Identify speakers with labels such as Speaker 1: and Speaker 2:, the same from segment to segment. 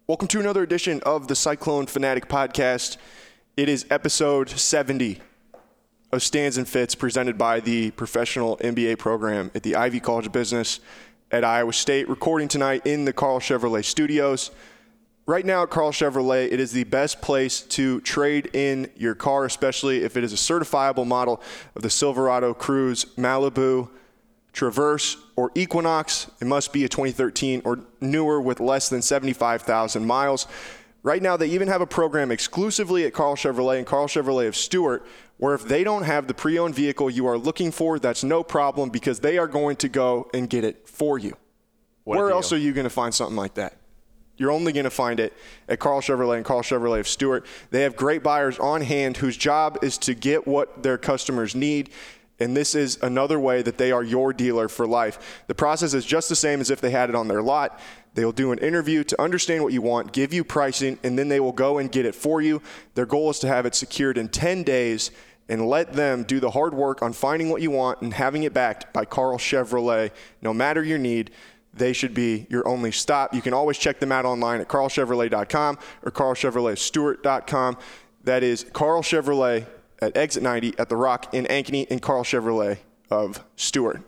Speaker 1: Welcome to another edition of the Cyclone Fanatic Podcast. It is episode 70 of Stands and Fits, presented by the professional MBA program at the Ivy College of Business at Iowa State. Recording tonight in the Carl Chevrolet studios. Right now at Carl Chevrolet, it is the best place to trade in your car, especially if it is a certifiable model of the Silverado, Cruze, Malibu, Traverse, or Equinox. It must be a 2013 or newer with less than 75,000 miles. Right now, they even have a program exclusively at Carl Chevrolet and Carl Chevrolet of Stuart, where if they don't have the pre-owned vehicle you are looking for, that's no problem because they are going to go and get it for you. Where else are you going to find something like that? You're only going to find it at Carl Chevrolet and Carl Chevrolet of Stuart. They have great buyers on hand whose job is to get what their customers need. And this is another way that they are your dealer for life. The process is just the same as if they had it on their lot. They'll do an interview to understand what you want, give you pricing, and then they will go and get it for you. Their goal is to have it secured in 10 days and let them do the hard work on finding what you want and having it backed by Carl Chevrolet. No matter your need, they should be your only stop. You can always check them out online at carlchevrolet.com or carlchevroletstewart.com. That is Carl Chevrolet at Exit 90 at The Rock in Ankeny and Carl Chevrolet of Stuart.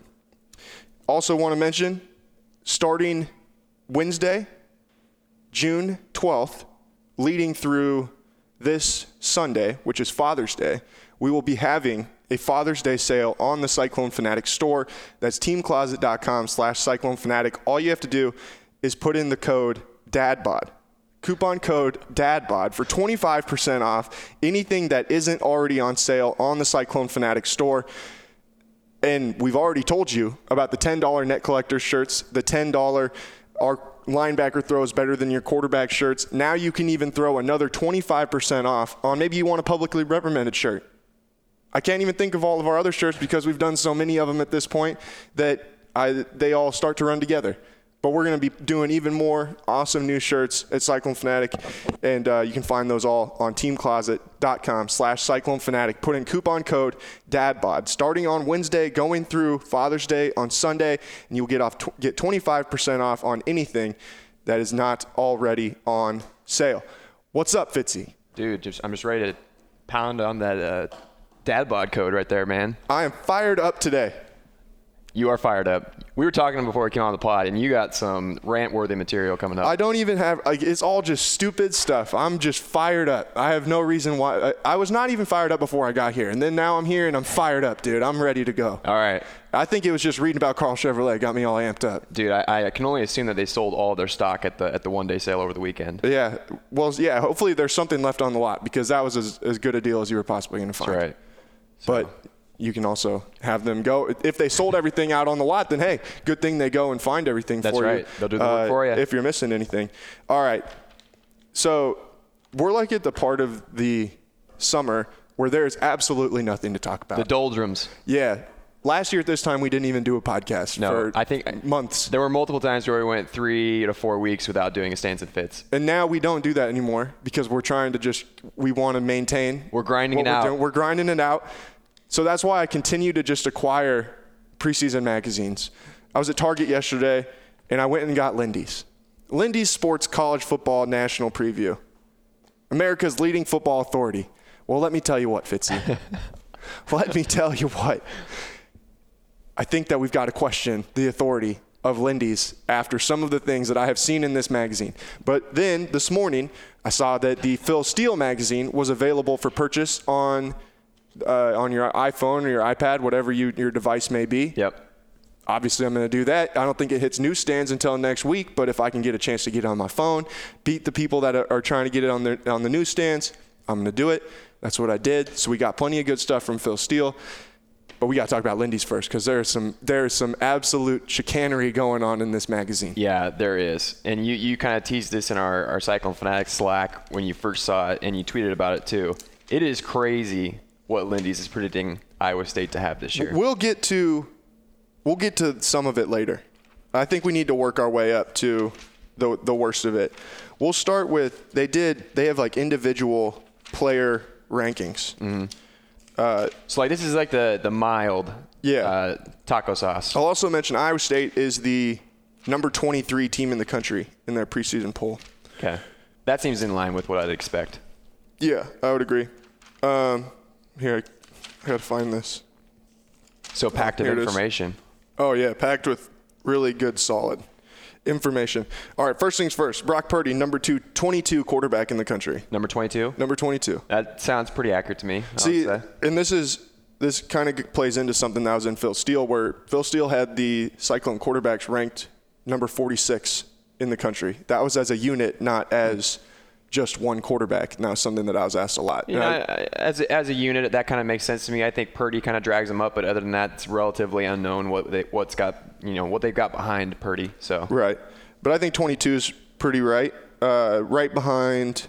Speaker 1: Also want to mention, starting Wednesday, June 12th, leading through this Sunday, which is Father's Day, we will be having a Father's Day sale on the Cyclone Fanatic store. That's teamcloset.com/CycloneFanatic. All you have to do is put in the code DADBOD. Coupon code DADBOD for 25% off anything that isn't already on sale on the Cyclone Fanatic store. And we've already told you about the $10 net collector shirts, the $10 our linebacker throws better than your quarterback shirts. Now you can even throw another 25% off on maybe you want a publicly reprimanded shirt. I can't even think of all of our other shirts because we've done so many of them at this point that they all start to run together. But we're going to be doing even more awesome new shirts at Cyclone Fanatic, and you can find those all on teamcloset.com/CycloneFanatic. Put in coupon code DADBOD. Starting on Wednesday, going through Father's Day on Sunday, and you'll get 25% off on anything that is not already on sale. What's up, Fitzy?
Speaker 2: Dude, I'm just ready to pound on that DADBOD code right there, man.
Speaker 1: I am fired up today.
Speaker 2: You are fired up. We were talking before we came on the pod, and you got some rant-worthy material coming up.
Speaker 1: I don't even have it's all just stupid stuff. I'm just fired up. I have no reason why. I was not even fired up before I got here, and then now I'm here, and I'm fired up, dude. I'm ready to go.
Speaker 2: All right.
Speaker 1: I think it was just reading about Carl Chevrolet got me all amped up.
Speaker 2: Dude, I can only assume that they sold all of their stock at the one-day sale over the weekend.
Speaker 1: Yeah. Well, yeah, hopefully there's something left on the lot because that was as good a deal as you were possibly going to find.
Speaker 2: That's right.
Speaker 1: But you can also have them go. If they sold everything out on the lot, then, hey, good thing they go and find everything for you.
Speaker 2: That's right. They'll do the work for you.
Speaker 1: If you're missing anything. All right. So we're like at the part of the summer where there's absolutely nothing to talk about.
Speaker 2: The doldrums.
Speaker 1: Yeah. Last year at this time, we didn't even do a podcast for
Speaker 2: I think
Speaker 1: months.
Speaker 2: There were multiple times where we went 3 to 4 weeks without doing a Stands and Fits.
Speaker 1: And now we don't do that anymore because we're trying to we want to maintain.
Speaker 2: We're grinding it out.
Speaker 1: We're grinding it out. So that's why I continue to just acquire preseason magazines. I was at Target yesterday, and I went and got Lindy's. Lindy's Sports College Football National Preview. America's leading football authority. Well, let me tell you what, Fitzy. Let me tell you what. I think that we've got to question the authority of Lindy's after some of the things that I have seen in this magazine. But then this morning, I saw that the Phil Steele magazine was available for purchase on your iPhone or your iPad, whatever your device may be.
Speaker 2: Yep.
Speaker 1: Obviously, I'm going to do that. I don't think it hits newsstands until next week, but if I can get a chance to get it on my phone, beat the people that are trying to get it on the newsstands, I'm going to do it. That's what I did. So we got plenty of good stuff from Phil Steele. But we got to talk about Lindy's first because there is some absolute chicanery going on in this magazine.
Speaker 2: Yeah, there is. And you kind of teased this in our Cyclone Fanatic Slack when you first saw it, and you tweeted about it too. It is crazy what Lindy's is predicting Iowa State to have this year.
Speaker 1: We'll get to some of it later. I think we need to work our way up to the worst of it. We'll start with they have like individual player rankings.
Speaker 2: Mm-hmm. So like this is like the mild taco sauce.
Speaker 1: I'll also mention Iowa State is the number 23 team in the country in their preseason poll.
Speaker 2: Okay. That seems in line with what I'd expect.
Speaker 1: Yeah, I would agree. Here, I got to find this.
Speaker 2: So packed of information.
Speaker 1: Oh, yeah, packed with really good, solid information. All right, first things first. Brock Purdy, number 22 quarterback in the country.
Speaker 2: Number 22?
Speaker 1: Number 22.
Speaker 2: That sounds pretty accurate to me.
Speaker 1: See, and this kind of plays into something that was in Phil Steele, where Phil Steele had the Cyclone quarterbacks ranked number 46 in the country. That was as a unit, not as just one quarterback. Now, something that I was asked a lot.
Speaker 2: You know, as a unit, that kind of makes sense to me. I think Purdy kind of drags them up, but other than that, it's relatively unknown what they've got behind Purdy. So
Speaker 1: right, but I think 22 is pretty right. Right behind,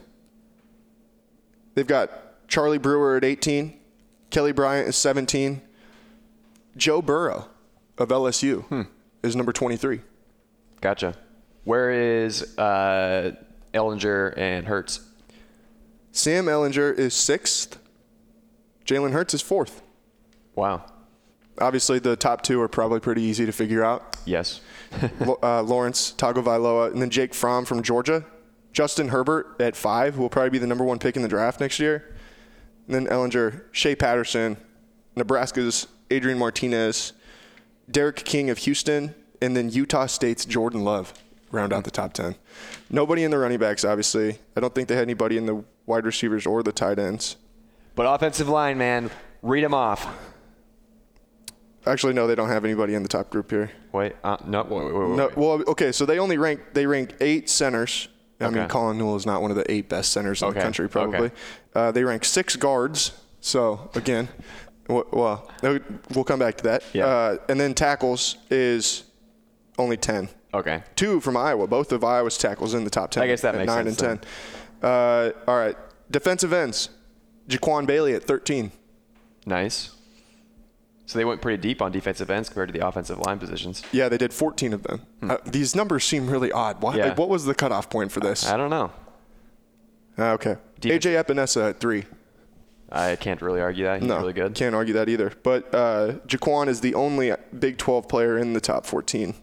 Speaker 1: they've got Charlie Brewer at 18, Kelly Bryant is 17, Joe Burrow of LSU is number 23.
Speaker 2: Gotcha. Where is Ehlinger and Hurts?
Speaker 1: Sam Ehlinger is 6th. Jalen Hurts is 4th.
Speaker 2: Wow.
Speaker 1: Obviously, the top two are probably pretty easy to figure out.
Speaker 2: Yes.
Speaker 1: Lawrence Tagovailoa, and then Jake Fromm from Georgia. Justin Herbert at 5 will probably be the number 1 pick in the draft next year. And then Ehlinger, Shea Patterson, Nebraska's Adrian Martinez, Derek King of Houston, and then Utah State's Jordan Love round out the top 10. Nobody in the running backs, obviously. I don't think they had anybody in the wide receivers or the tight ends.
Speaker 2: But offensive line, man, read them off.
Speaker 1: Actually, no, they don't have anybody in the top group here.
Speaker 2: Wait.
Speaker 1: No. Well, okay, so they rank 8 centers. I mean, Colin Newell is not one of the 8 best centers in the country, probably. Okay. They rank 6 guards. So, again, well, we'll come back to that.
Speaker 2: Yeah.
Speaker 1: And then tackles is only 10.
Speaker 2: Okay.
Speaker 1: 2 from Iowa. Both of Iowa's tackles in the top 10.
Speaker 2: I guess that makes
Speaker 1: 9
Speaker 2: sense.
Speaker 1: 9 and 10. All right. Defensive ends. Jaquan Bailey at 13.
Speaker 2: Nice. So they went pretty deep on defensive ends compared to the offensive line positions.
Speaker 1: Yeah, they did 14 of them. These numbers seem really odd. Why?
Speaker 2: Yeah.
Speaker 1: Like, what was the cutoff point for this?
Speaker 2: I don't know.
Speaker 1: Okay. AJ Epinesa at 3.
Speaker 2: I can't really argue that. He's really good.
Speaker 1: Can't argue that either. But Jaquan is the only Big 12 player in the top 14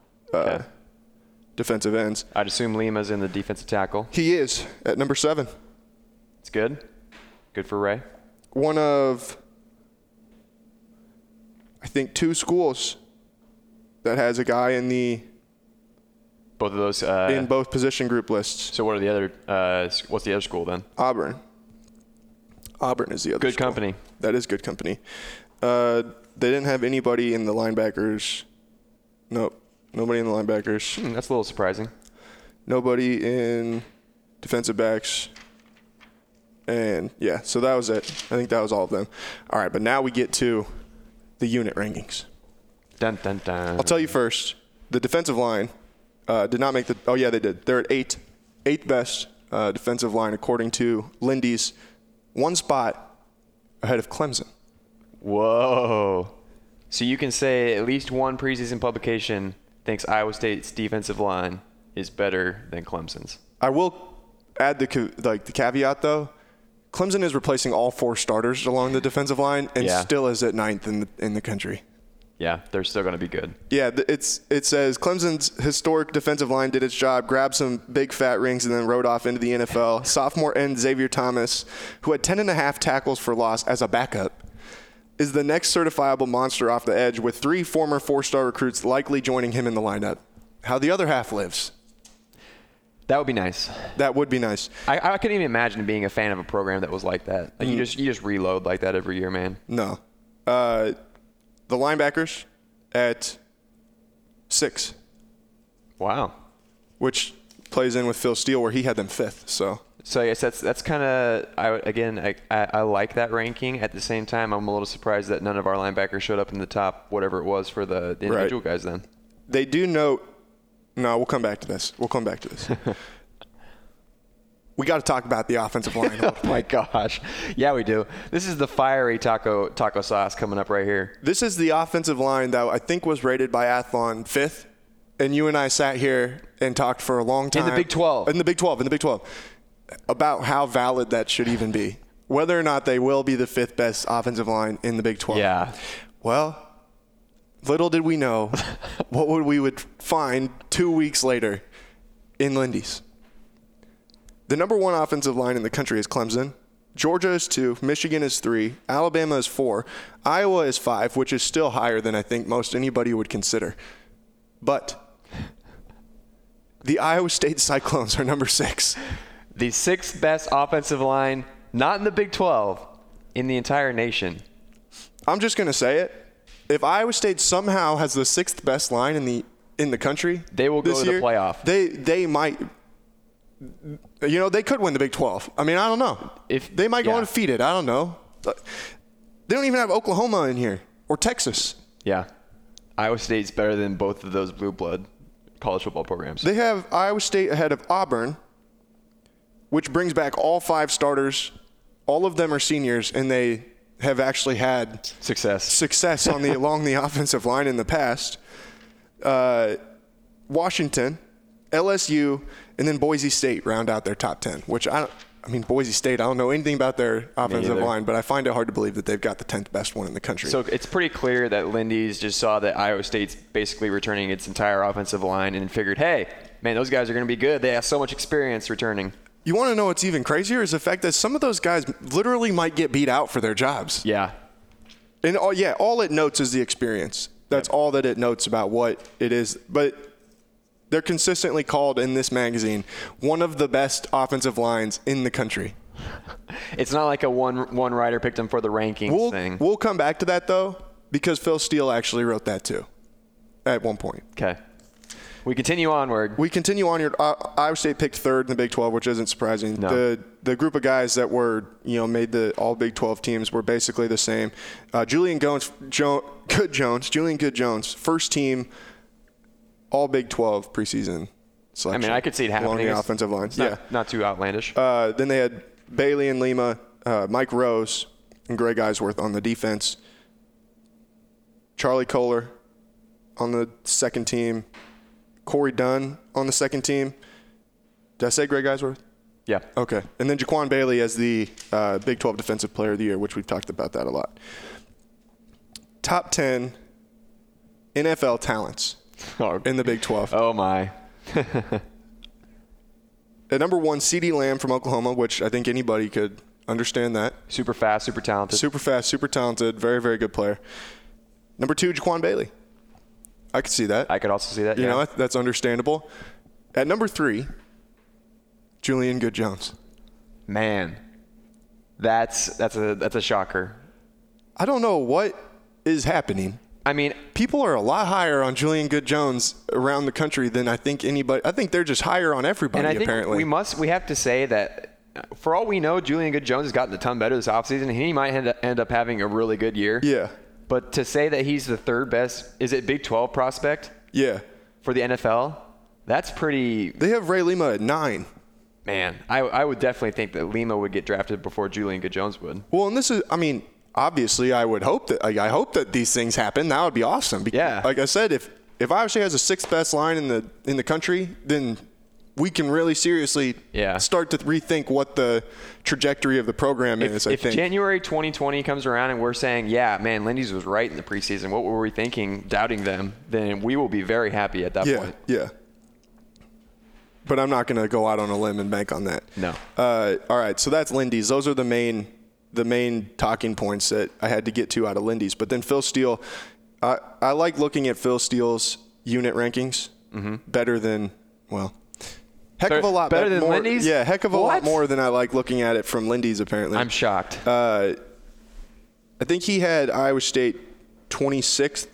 Speaker 1: defensive ends.
Speaker 2: I'd assume Lima's in the defensive tackle.
Speaker 1: He is at number 7.
Speaker 2: It's good. Good for Ray.
Speaker 1: One of, I think, 2 schools that has a guy in the
Speaker 2: both of those
Speaker 1: in both position group lists.
Speaker 2: So what are the other? What's the other school then?
Speaker 1: Auburn. Auburn is the other.
Speaker 2: Good
Speaker 1: school.
Speaker 2: company.
Speaker 1: That is good company. They didn't have anybody in the linebackers. Nope. Nobody in the linebackers.
Speaker 2: That's a little surprising.
Speaker 1: Nobody in defensive backs. And, yeah, so that was it. I think that was all of them. All right, but now we get to the unit rankings.
Speaker 2: Dun, dun, dun.
Speaker 1: I'll tell you first. The defensive line did not make the – oh, yeah, they did. They're at 8th. 8th best defensive line according to Lindy's. 1 spot ahead of Clemson.
Speaker 2: Whoa. So you can say at least one preseason publication thinks Iowa State's defensive line is better than Clemson's.
Speaker 1: I will add the caveat, though. Clemson is replacing all 4 starters along the defensive line and still is at 9th in the country.
Speaker 2: Yeah, they're still going to be good.
Speaker 1: Yeah, it says Clemson's historic defensive line did its job, grabbed some big fat rings, and then rode off into the NFL. Sophomore end Xavier Thomas, who had 10.5 tackles for loss as a backup, is the next certifiable monster off the edge, with 3 former 4-star recruits likely joining him in the lineup. How the other half lives.
Speaker 2: That would be nice.
Speaker 1: That would be nice.
Speaker 2: I couldn't even imagine being a fan of a program that was like that. Like you just reload like that every year, man.
Speaker 1: No. The linebackers at 6.
Speaker 2: Wow.
Speaker 1: Which plays in with Phil Steele, where he had them 5th. So
Speaker 2: I guess that's kind of I like that ranking. At the same time, I'm a little surprised that none of our linebackers showed up in the top whatever it was for the individual guys. Then
Speaker 1: they do note. No, we'll come back to this. We got to talk about the offensive line.
Speaker 2: Oh my gosh, yeah, we do. This is the fiery taco sauce coming up right here.
Speaker 1: This is the offensive line that I think was rated by Athlon 5th, and you and I sat here and talked for a long time
Speaker 2: in the Big 12.
Speaker 1: In the Big 12 about how valid that should even be, whether or not they will be the 5th best offensive line in the Big 12.
Speaker 2: Yeah.
Speaker 1: Well, little did we know what we would find 2 weeks later in Lindy's. The number one offensive line in the country is Clemson. Georgia is 2, Michigan is 3, Alabama is 4, Iowa is 5, which is still higher than I think most anybody would consider. But the Iowa State Cyclones are number 6.
Speaker 2: The 6th best offensive line, not in the Big 12, in the entire nation.
Speaker 1: I'm just going to say it. If Iowa State somehow has the 6th best line in the country,
Speaker 2: they will go to the playoff.
Speaker 1: They might. They could win the Big 12. I mean, I don't know. If they might go undefeated, I don't know. They don't even have Oklahoma in here or Texas.
Speaker 2: Yeah. Iowa State's better than both of those blue blood college football programs.
Speaker 1: They have Iowa State ahead of Auburn, which brings back all 5 starters. All of them are seniors, and they have actually had success along the offensive line in the past. Washington, LSU, and then Boise State round out their top 10, which Boise State, I don't know anything about their offensive line, but I find it hard to believe that they've got the 10th best one in the country.
Speaker 2: So it's pretty clear that Lindy's just saw that Iowa State's basically returning its entire offensive line and figured, hey, man, those guys are going to be good. They have so much experience returning.
Speaker 1: You want to know what's even crazier is the fact that some of those guys literally might get beat out for their jobs.
Speaker 2: Yeah.
Speaker 1: And all it notes is the experience. That's all that it notes about what it is. But they're consistently called in this magazine one of the best offensive lines in the country.
Speaker 2: It's not like a one writer picked them for the rankings thing.
Speaker 1: We'll come back to that, though, because Phil Steele actually wrote that, too, at one point.
Speaker 2: Okay. We continue onward.
Speaker 1: Iowa State picked 3rd in the Big 12, which isn't surprising.
Speaker 2: No.
Speaker 1: The group of guys that were, made the all Big 12 teams were basically the same. Julian Good-Jones, first team all Big 12 preseason selection.
Speaker 2: I mean, I could see it happening.
Speaker 1: Along the offensive line.
Speaker 2: Not too outlandish.
Speaker 1: Then they had Bailey and Lima, Mike Rose, and Greg Eisworth on the defense. Charlie Kohler on the second team. Corey Dunn on the second team. Did I say Greg Eisworth?
Speaker 2: Yeah.
Speaker 1: Okay. And then Jaquan Bailey as the Big 12 Defensive Player of the Year, which we've talked about that a lot. Top 10 NFL talents in the Big 12.
Speaker 2: Oh, my.
Speaker 1: At number 1, CeeDee Lamb from Oklahoma, which I think anybody could understand that.
Speaker 2: Super fast, super talented.
Speaker 1: Super fast, super talented. Very, very good player. Number 2, Jaquan Bailey. I could see that.
Speaker 2: I could also see that,
Speaker 1: That's understandable. At number 3, Julian Good-Jones.
Speaker 2: Man, that's a shocker.
Speaker 1: I don't know what is happening.
Speaker 2: I mean,
Speaker 1: people are a lot higher on Julian Good-Jones around the country than I think anybody. I think they're just higher on everybody,
Speaker 2: and I think
Speaker 1: apparently.
Speaker 2: We have to say that for all we know, Julian Good-Jones has gotten a ton better this offseason, and he might end up having a really good year.
Speaker 1: Yeah.
Speaker 2: But to say that he's the 3rd best, is it Big 12 prospect?
Speaker 1: Yeah.
Speaker 2: For the NFL? That's pretty.
Speaker 1: They have Ray Lima at 9.
Speaker 2: Man, I would definitely think that Lima would get drafted before Julian Good-Jones would.
Speaker 1: Well, and this is, obviously I would hope that, I hope that these things happen. That would be awesome.
Speaker 2: Yeah.
Speaker 1: Like I said, if Iowa State has the 6th best line in the country, then we can really seriously start to rethink what the trajectory of the program is, I think.
Speaker 2: If January 2020 comes around and we're saying, yeah, man, Lindy's was right in the preseason, what were we thinking, doubting them, then we will be very happy at that point.
Speaker 1: Yeah. But I'm not going to go out on a limb and bank on that.
Speaker 2: No.
Speaker 1: All right, so that's Lindy's. Those are the main talking points that I had to get to out of Lindy's. But then Phil Steele, I like looking at Phil Steele's unit rankings better than, heck of a lot
Speaker 2: better than Lindy's?
Speaker 1: Yeah, heck of a lot more than I like looking at it from Lindy's, apparently.
Speaker 2: I'm shocked.
Speaker 1: I think he had Iowa State 26th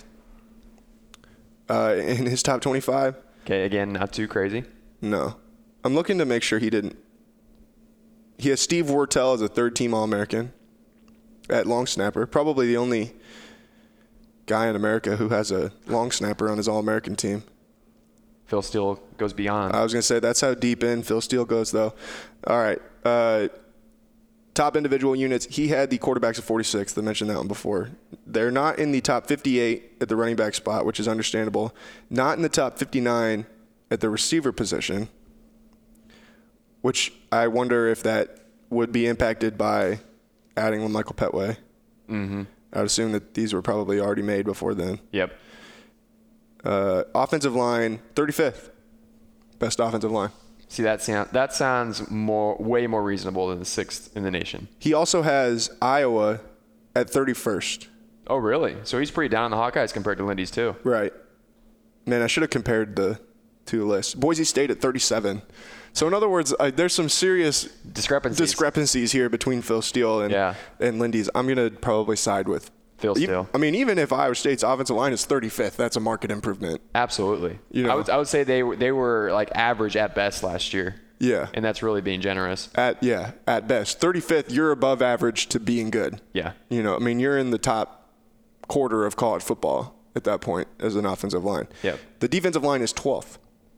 Speaker 1: in his top 25.
Speaker 2: Okay, again, not too crazy.
Speaker 1: No. I'm looking to make sure he didn't. He has Steve Wortel as a 3rd-team All-American at long snapper. Probably the only guy in America who has a long snapper on his All-American team.
Speaker 2: Phil Steele goes beyond.
Speaker 1: I was going to say, that's how deep in Phil Steele goes, though. All right. Top individual units. He had the quarterbacks at 46th. I mentioned that one before. They're not in the top 58 at the running back spot, which is understandable. Not in the top 59 at the receiver position, which I wonder if that would be impacted by adding LaMichael Petway.
Speaker 2: Mm-hmm.
Speaker 1: I'd assume that these were probably already made before then.
Speaker 2: Yep.
Speaker 1: Offensive line, 35th. Best offensive line.
Speaker 2: See, that sounds way more reasonable than the 6th in the nation.
Speaker 1: He also has Iowa at 31st.
Speaker 2: Oh, really? So he's pretty down on the Hawkeyes compared to Lindy's too.
Speaker 1: Right. Man, I should have compared the two lists. Boise State at 37. So in other words, there's some serious discrepancies here between Phil Steele and Lindy's. I'm going to probably side with
Speaker 2: Phil Steele.
Speaker 1: I mean, even if Iowa State's offensive line is 35th, that's a market improvement.
Speaker 2: Absolutely. I would say they were like average at best last year.
Speaker 1: Yeah.
Speaker 2: And that's really being generous.
Speaker 1: At best. 35th, you're above average to being good.
Speaker 2: Yeah.
Speaker 1: I mean, you're in the top quarter of college football at that point as an offensive line.
Speaker 2: Yep.
Speaker 1: The defensive line is 12th.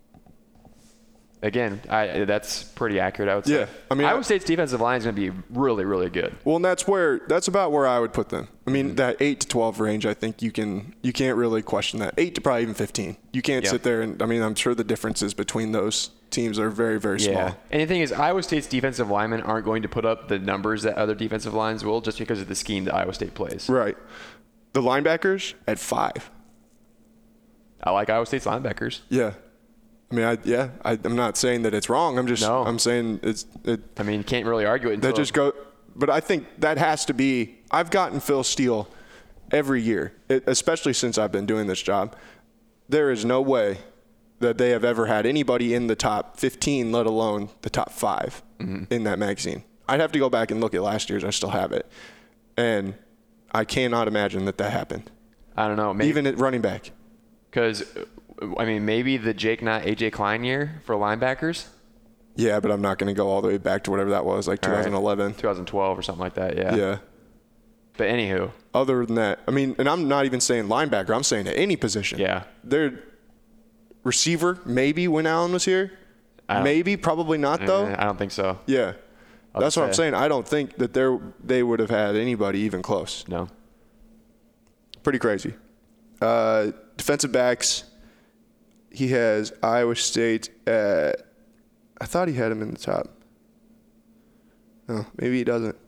Speaker 2: Again, that's pretty accurate, I would say.
Speaker 1: Yeah. I mean,
Speaker 2: Iowa State's defensive line is going to be really, really good.
Speaker 1: Well, and that's about where I would put them. I mean, that 8 to 12 range, I think you can't really question that. 8 to probably even 15. You can't sit there and, I mean, I'm sure the differences between those teams are very, very small.
Speaker 2: And the thing is, Iowa State's defensive linemen aren't going to put up the numbers that other defensive lines will just because of the scheme that Iowa State plays.
Speaker 1: Right. The linebackers at 5.
Speaker 2: I like Iowa State's linebackers.
Speaker 1: Yeah. I mean, I'm not saying that it's wrong. I'm saying
Speaker 2: I mean, you can't really argue it.
Speaker 1: But I think that has to be. I've gotten Phil Steele every year, especially since I've been doing this job. There is no way that they have ever had anybody in the top 15, let alone the top 5 in that magazine. I'd have to go back and look at last year's. I still have it, and I cannot imagine that happened.
Speaker 2: I don't know. Maybe,
Speaker 1: even at running back.
Speaker 2: Because, I mean, maybe the Jake Knott, AJ Klein year for linebackers.
Speaker 1: Yeah, but I'm not going to go all the way back to whatever that was, like 2011.
Speaker 2: 2012 or something like that, yeah.
Speaker 1: Yeah.
Speaker 2: But anywho.
Speaker 1: Other than that, I mean, and I'm not even saying linebacker. I'm saying at any position.
Speaker 2: Yeah.
Speaker 1: Their receiver, maybe when Allen was here. Maybe, probably not, though.
Speaker 2: I don't think so.
Speaker 1: Yeah. That's what I'm saying. I don't think that they would have had anybody even close.
Speaker 2: No.
Speaker 1: Pretty crazy. Defensive backs, he has Iowa State at, I thought he had him in the top. No, maybe he doesn't.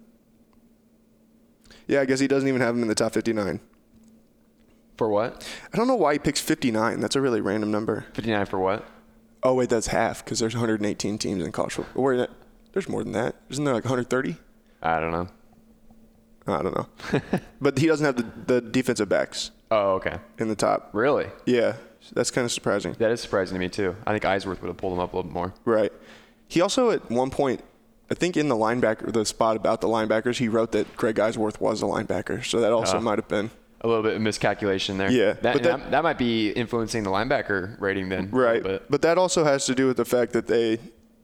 Speaker 1: Yeah, I guess he doesn't even have him in the top 59.
Speaker 2: For what?
Speaker 1: I don't know why he picks 59. That's a really random number.
Speaker 2: 59 for what?
Speaker 1: Oh, wait, that's half because there's 118 teams in college football. There's more than that. Isn't there like 130?
Speaker 2: I don't know.
Speaker 1: I don't know. But he doesn't have the defensive backs.
Speaker 2: Oh, okay.
Speaker 1: In the top.
Speaker 2: Really?
Speaker 1: Yeah. That's kind of surprising.
Speaker 2: That is surprising to me, too. I think Eisworth would have pulled him up a little bit more.
Speaker 1: Right. He also, at one point, I think in the spot about the linebackers, he wrote that Greg Eisworth was a linebacker. So that also might have been
Speaker 2: a little bit of miscalculation there.
Speaker 1: Yeah.
Speaker 2: That might be influencing the linebacker rating then.
Speaker 1: Right. But that also has to do with the fact that they,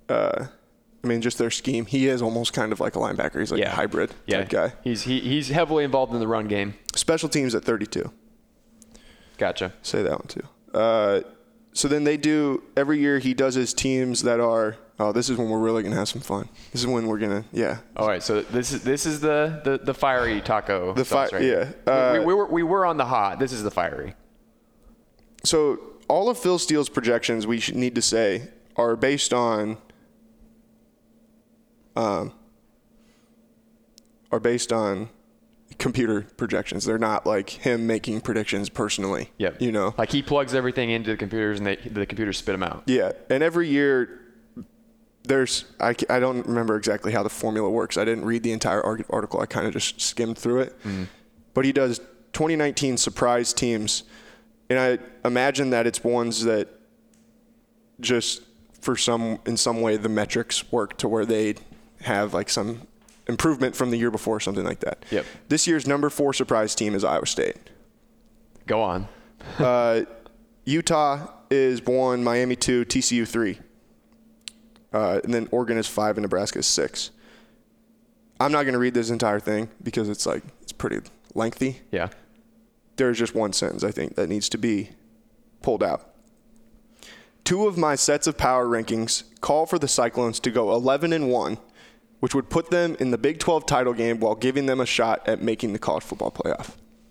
Speaker 1: just their scheme. He is almost kind of like a linebacker. He's like a hybrid type guy.
Speaker 2: He's heavily involved in the run game.
Speaker 1: Special teams at 32.
Speaker 2: Gotcha.
Speaker 1: Say that one too. So then they do, every year he does his teams that are, this is when we're really going to have some fun. This is when we're going to,
Speaker 2: All right, so this is the fiery taco sauce right here. We were on the hot. This is the fiery.
Speaker 1: So all of Phil Steele's projections, we need to say, are based on computer projections. They're not like him making predictions personally.
Speaker 2: Yep. Like he plugs everything into the computers and the computers spit them out.
Speaker 1: Yeah. And every year I don't remember exactly how the formula works. I didn't read the entire article. I kind of just skimmed through it. Mm. But he does 2019 surprise teams. And I imagine that it's ones that just in some way the metrics work to where they have like some improvement from the year before, something like that.
Speaker 2: Yep.
Speaker 1: This year's number 4 surprise team is Iowa State.
Speaker 2: Go on.
Speaker 1: Utah is 1, Miami 2, TCU 3. And then Oregon is 5 and Nebraska is 6. I'm not going to read this entire thing because it's pretty lengthy.
Speaker 2: Yeah.
Speaker 1: There's just one sentence I think that needs to be pulled out. 2 of my sets of power rankings call for the Cyclones to go 11-1, which would put them in the Big 12 title game while giving them a shot at making the college football playoff.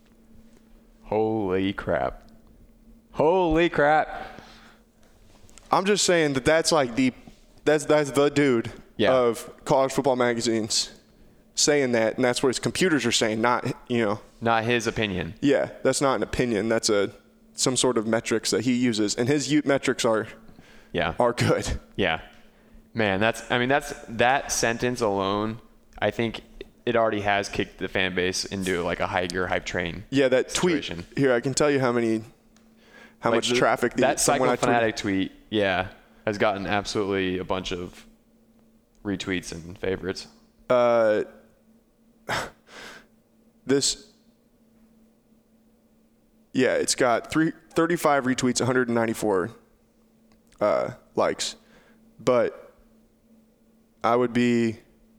Speaker 2: Holy crap. Holy crap.
Speaker 1: I'm just saying that's like that's the dude of college football magazines saying that, and that's what his computers are saying, not
Speaker 2: his opinion.
Speaker 1: Yeah, that's not an opinion. That's some sort of metrics that he uses, and his metrics are good.
Speaker 2: Yeah. Man, that sentence alone, I think it already has kicked the fan base into like a hype train.
Speaker 1: Yeah, that
Speaker 2: situation.
Speaker 1: Tweet. Here, I can tell you how much traffic
Speaker 2: that Cyclone Fanatic tweet, yeah, has gotten absolutely a bunch of retweets and favorites.
Speaker 1: It's got 35 retweets, 194 likes, but I would be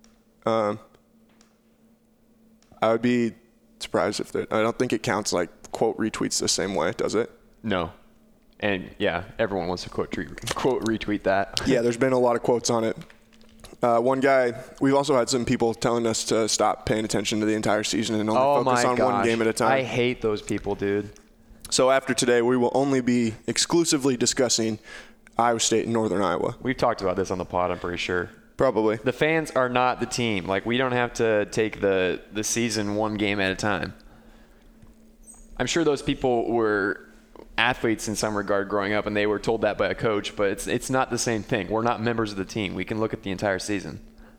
Speaker 1: surprised if I don't think it counts like quote retweets the same way, does it?
Speaker 2: No. And yeah, everyone wants to quote retweet that.
Speaker 1: Yeah, there's been a lot of quotes on it. One guy, we've also had some people telling us to stop paying attention to the entire season and only focus on one game at a time.
Speaker 2: I hate those people, dude.
Speaker 1: So after today, we will only be exclusively discussing Iowa State and Northern Iowa.
Speaker 2: We've talked about this on the pod, I'm pretty sure.
Speaker 1: Probably.
Speaker 2: The fans are not the team. Like, we don't have to take the season one game at a time. I'm sure those people were athletes in some regard growing up, and they were told that by a coach, but it's not the same thing. We're not members of the team. We can look at the entire season.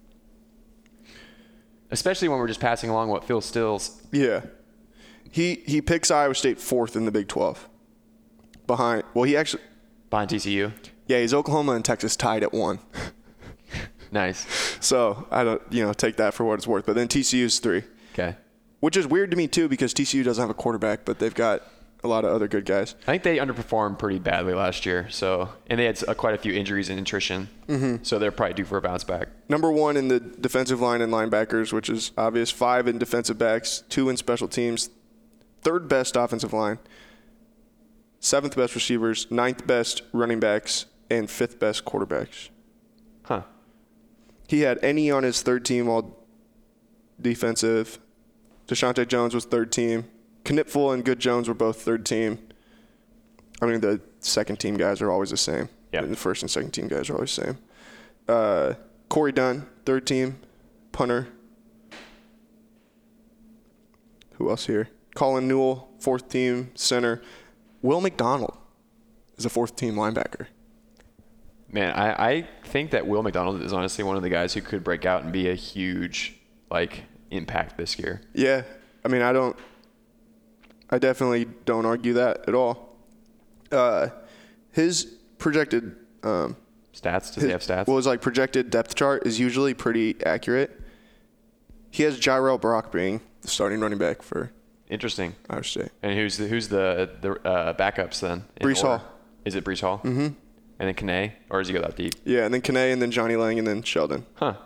Speaker 2: Especially when we're just passing along what Phil Stills.
Speaker 1: Yeah. He picks Iowa State 4th in the Big 12. Behind
Speaker 2: TCU?
Speaker 1: Yeah, he's Oklahoma and Texas tied at 1.
Speaker 2: Nice.
Speaker 1: So, I don't, take that for what it's worth. But then TCU's 3.
Speaker 2: Okay.
Speaker 1: Which is weird to me, too, because TCU doesn't have a quarterback, but they've got a lot of other good guys.
Speaker 2: I think they underperformed pretty badly last year. And they had quite a few injuries and attrition. Mm-hmm. So they're probably due for a bounce back.
Speaker 1: Number 1 in the defensive line and linebackers, which is obvious. 5 in defensive backs, 2 in special teams. 3rd best offensive line. 7th best receivers. 9th best running backs. And 5th best quarterbacks.
Speaker 2: Huh.
Speaker 1: He had any on his 3rd team all defensive. Deshaunte Jones was 3rd team. Knipfel and Good Jones were both 3rd team. I mean, the 2nd team guys are always the same.
Speaker 2: Yeah.
Speaker 1: The 1st and 2nd team guys are always the same. Corey Dunn, 3rd team, punter. Who else here? Colin Newell, 4th team, center. Will McDonald is a 4th team linebacker.
Speaker 2: Man, I think that Will McDonald is honestly one of the guys who could break out and be a huge, impact this year.
Speaker 1: Yeah. I mean, I definitely don't argue that at all. His projected
Speaker 2: stats. Does he have stats?
Speaker 1: Well, his projected depth chart is usually pretty accurate. He has Jarrell Brock being the starting running back for
Speaker 2: Interesting.
Speaker 1: Iowa State.
Speaker 2: And who's the backups then?
Speaker 1: Breece Hall.
Speaker 2: Is it Breece Hall? Mm-hmm. And then Kane, or does he go that deep?
Speaker 1: Yeah, and then Kane, and then Johnny Lang, and then Sheldon.
Speaker 2: Huh.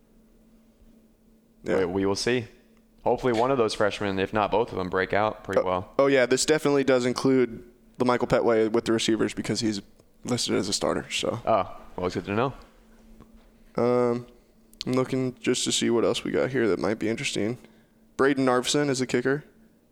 Speaker 1: Yeah.
Speaker 2: We will see. Hopefully one of those freshmen, if not both of them, break out pretty well.
Speaker 1: Oh, yeah, this definitely does include LaMichael Petway with the receivers because he's listed as a starter. So.
Speaker 2: Oh, well, it's good to know.
Speaker 1: I'm looking just to see what else we got here that might be interesting. Braden Arvson is a kicker.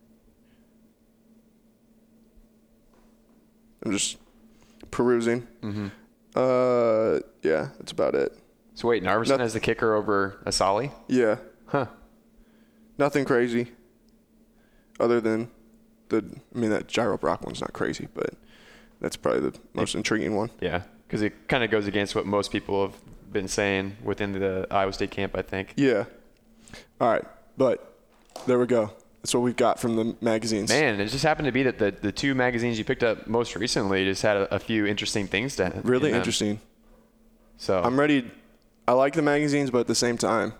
Speaker 1: I'm just perusing. Mm-hmm. Yeah, that's about it.
Speaker 2: So wait, Narveson has the kicker over Asali?
Speaker 1: Yeah.
Speaker 2: Huh.
Speaker 1: Nothing crazy. Other than that Gyro Brock one's not crazy, but that's probably the most intriguing one.
Speaker 2: Yeah, because it kind of goes against what most people have been saying within the Iowa State camp, I think.
Speaker 1: Yeah. All right, but there we go. That's what we've got from the magazines.
Speaker 2: Man, it just happened to be that the 2 magazines you picked up most recently just had a few interesting things to
Speaker 1: really interesting.
Speaker 2: So
Speaker 1: I'm ready. I like the magazines, but at the same time,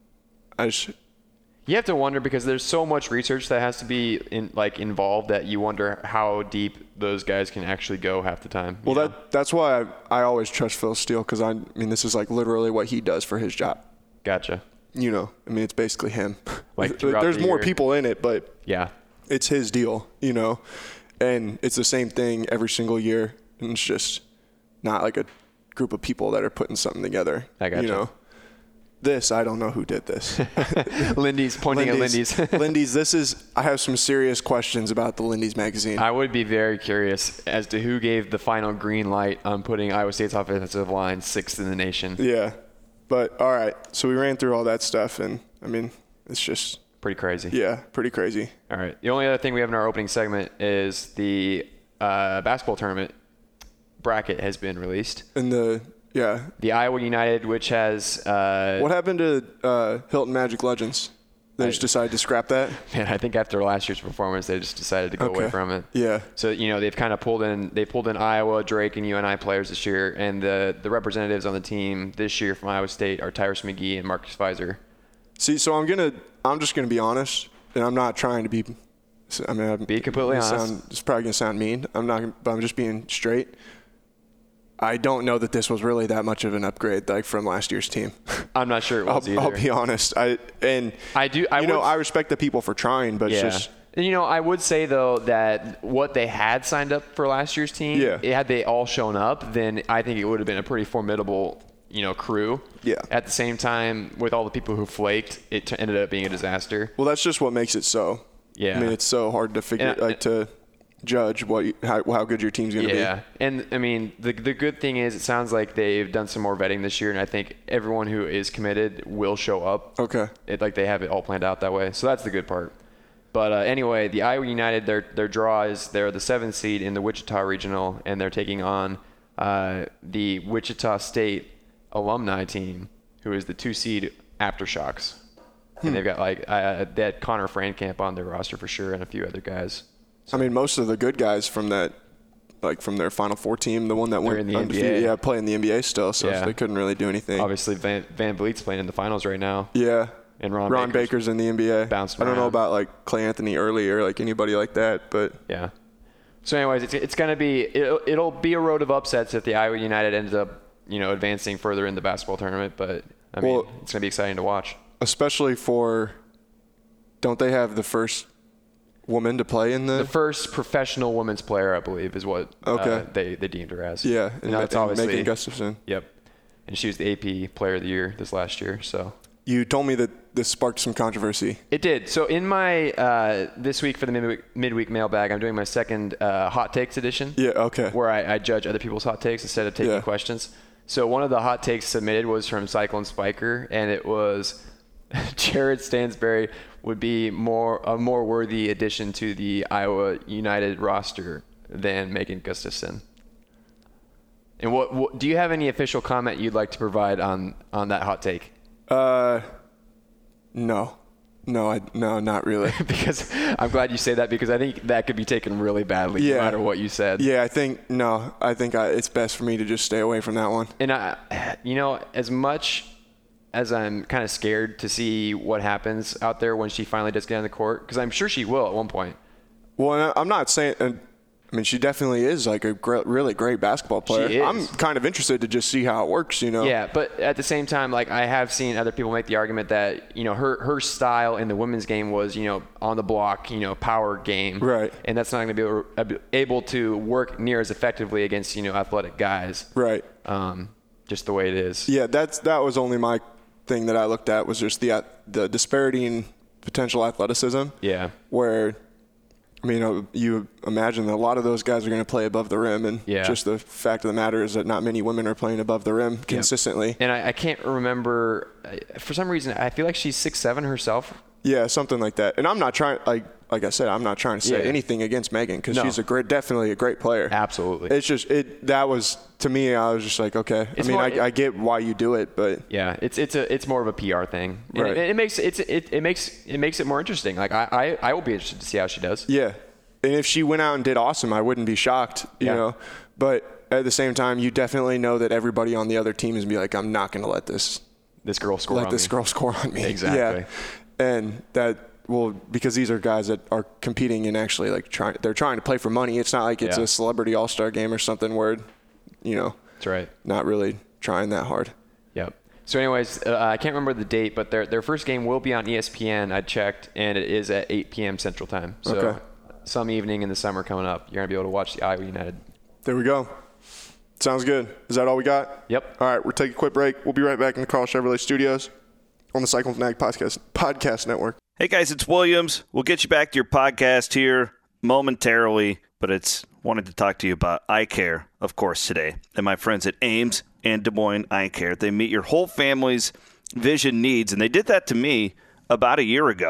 Speaker 2: you have to wonder because there's so much research that has to be involved that you wonder how deep those guys can actually go half the time.
Speaker 1: Well, that's why I always trust Phil Steele because this is literally what he does for his job.
Speaker 2: Gotcha.
Speaker 1: It's basically him.
Speaker 2: There's
Speaker 1: more people in it, but
Speaker 2: yeah,
Speaker 1: it's his deal, and it's the same thing every single year. And it's just not like a group of people that are putting something together.
Speaker 2: I gotcha.
Speaker 1: This, I don't know who did this.
Speaker 2: Lindy's pointing at Lindy's.
Speaker 1: Lindy's, I have some serious questions about the Lindy's magazine.
Speaker 2: I would be very curious as to who gave the final green light on putting Iowa State's offensive line 6th in the nation.
Speaker 1: Yeah. But, all right. So we ran through all that stuff, and, it's just
Speaker 2: pretty crazy.
Speaker 1: Yeah, pretty crazy.
Speaker 2: All right. The only other thing we have in our opening segment is the basketball tournament bracket has been released.
Speaker 1: And the Yeah.
Speaker 2: The Iowa United, which has
Speaker 1: What happened to Hilton Magic Legends? They just decided to scrap that?
Speaker 2: man, I think after last year's performance, they just decided to go away from it.
Speaker 1: Yeah.
Speaker 2: So, they've kind of pulled in Iowa, Drake, and UNI players this year, and the representatives on the team this year from Iowa State are Tyrus McGee and Marcus Pfizer.
Speaker 1: See, so I'm just gonna be honest, and I'm not trying to be. I mean,
Speaker 2: be completely honest.
Speaker 1: It's probably gonna sound mean. But I'm just being straight. I don't know that this was really that much of an upgrade, like from last year's team.
Speaker 2: I'm not sure it was either.
Speaker 1: I'll be honest. I respect the people for trying, but it's just.
Speaker 2: And, I would say, though, that what they had signed up for last year's team, had they all shown up, then I think it would have been a pretty formidable, crew.
Speaker 1: Yeah.
Speaker 2: At the same time, with all the people who flaked, it ended up being a disaster.
Speaker 1: Well, that's just what makes it so.
Speaker 2: Yeah.
Speaker 1: I mean, it's so hard to figure, to judge how good your team's going to be.
Speaker 2: Yeah. And, I mean, the good thing is it sounds like they've done some more vetting this year, and I think everyone who is committed will show up.
Speaker 1: Okay.
Speaker 2: They have it all planned out that way. So that's the good part. But anyway, the Iowa United, their draw is they're the 7th seed in the Wichita Regional, and they're taking on the Wichita State alumni team, who is the 2 seed Aftershocks. And they've got they had Connor Frankamp on their roster for sure, and a few other guys. So,
Speaker 1: I mean, most of the good guys from that, from their Final Four team, the one that went undefeated, play in the NBA still, so they couldn't really do anything.
Speaker 2: Obviously, Van Vliet's playing in the finals right now.
Speaker 1: Yeah.
Speaker 2: And
Speaker 1: Ron Baker's in the NBA.
Speaker 2: Bounced
Speaker 1: I don't know about Clay Anthony Early or anybody like that, but
Speaker 2: yeah. So, anyways, it's gonna be it'll be a road of upsets if the Iowa United ends up advancing further in the basketball tournament. But I mean, it's gonna be exciting to watch.
Speaker 1: Especially don't they have the first woman to play in the
Speaker 2: first professional women's player, I believe, is what they deemed her as.
Speaker 1: Yeah,
Speaker 2: and it's obviously
Speaker 1: Megan Gustafson.
Speaker 2: Yep, and she was the AP Player of the Year this last year. So
Speaker 1: you told me that this sparked some controversy.
Speaker 2: It did. So in my this week for the midweek mailbag, I'm doing my second hot takes edition.
Speaker 1: Yeah. Okay.
Speaker 2: Where I judge other people's hot takes instead of taking questions. So one of the hot takes submitted was from Cyclone Spiker, and it was Jared Stansberry would be a more worthy addition to the Iowa United roster than Megan Gustafson. And what do you have any official comment you'd like to provide on that hot take?
Speaker 1: No, not really.
Speaker 2: Because I'm glad you say that, because I think that could be taken really badly no matter what you said.
Speaker 1: Yeah, I think it's best for me to just stay away from that one.
Speaker 2: And as much as I'm kind of scared to see what happens out there when she finally does get on the court, because I'm sure she will at one point.
Speaker 1: Well, I'm not saying. I mean, she definitely is a really great basketball player.
Speaker 2: She is.
Speaker 1: I'm kind of interested to just see how it works,
Speaker 2: Yeah, but at the same time, I have seen other people make the argument that, her style in the women's game was, on the block, power game.
Speaker 1: Right.
Speaker 2: And that's not going to be able to work near as effectively against, athletic guys.
Speaker 1: Right.
Speaker 2: Just the way it is.
Speaker 1: Yeah, that was only my thing that I looked at, was just the disparity in potential athleticism.
Speaker 2: Yeah.
Speaker 1: Where, I mean, you imagine that a lot of those guys are going to play above the rim, and just the fact of the matter is that not many women are playing above the rim consistently.
Speaker 2: And I can't remember, for some reason, I feel like she's 6'7" herself.
Speaker 1: Yeah, something like that. And I'm not trying, like I said, I'm not trying to say anything against Megan, because she's definitely a great player.
Speaker 2: Absolutely.
Speaker 1: It's just that was, to me, I was just like, okay. I get why you do it, but
Speaker 2: yeah, it's more of a PR thing. And
Speaker 1: right.
Speaker 2: it makes it more interesting. I will be interested to see how she does.
Speaker 1: Yeah, and if she went out and did awesome, I wouldn't be shocked. You know, but at the same time, you definitely know that everybody on the other team is gonna be like, I'm not going to let this
Speaker 2: girl score
Speaker 1: on me.
Speaker 2: Exactly.
Speaker 1: Yeah. And that will, because these are guys that are competing and actually they're trying to play for money. It's not like it's a celebrity all-star game or something where,
Speaker 2: that's right,
Speaker 1: not really trying that hard.
Speaker 2: Yep. So anyways, I can't remember the date, but their first game will be on ESPN. I checked, and it is at 8 p.m. Central Time. So some evening in the summer coming up, you're going to be able to watch the Iowa United.
Speaker 1: There we go. Sounds good. Is that all we got?
Speaker 2: Yep.
Speaker 1: All right, we're taking a quick break. We'll be right back in the Carl Chevrolet Studios on the Cyclone Fanatic Podcast Network.
Speaker 3: Hey guys, it's Williams. We'll get you back to your podcast here momentarily, but wanted to talk to you about eye care, of course, today. And my friends at Ames and Des Moines Eye Care. They meet your whole family's vision needs, and they did that to me about a year ago.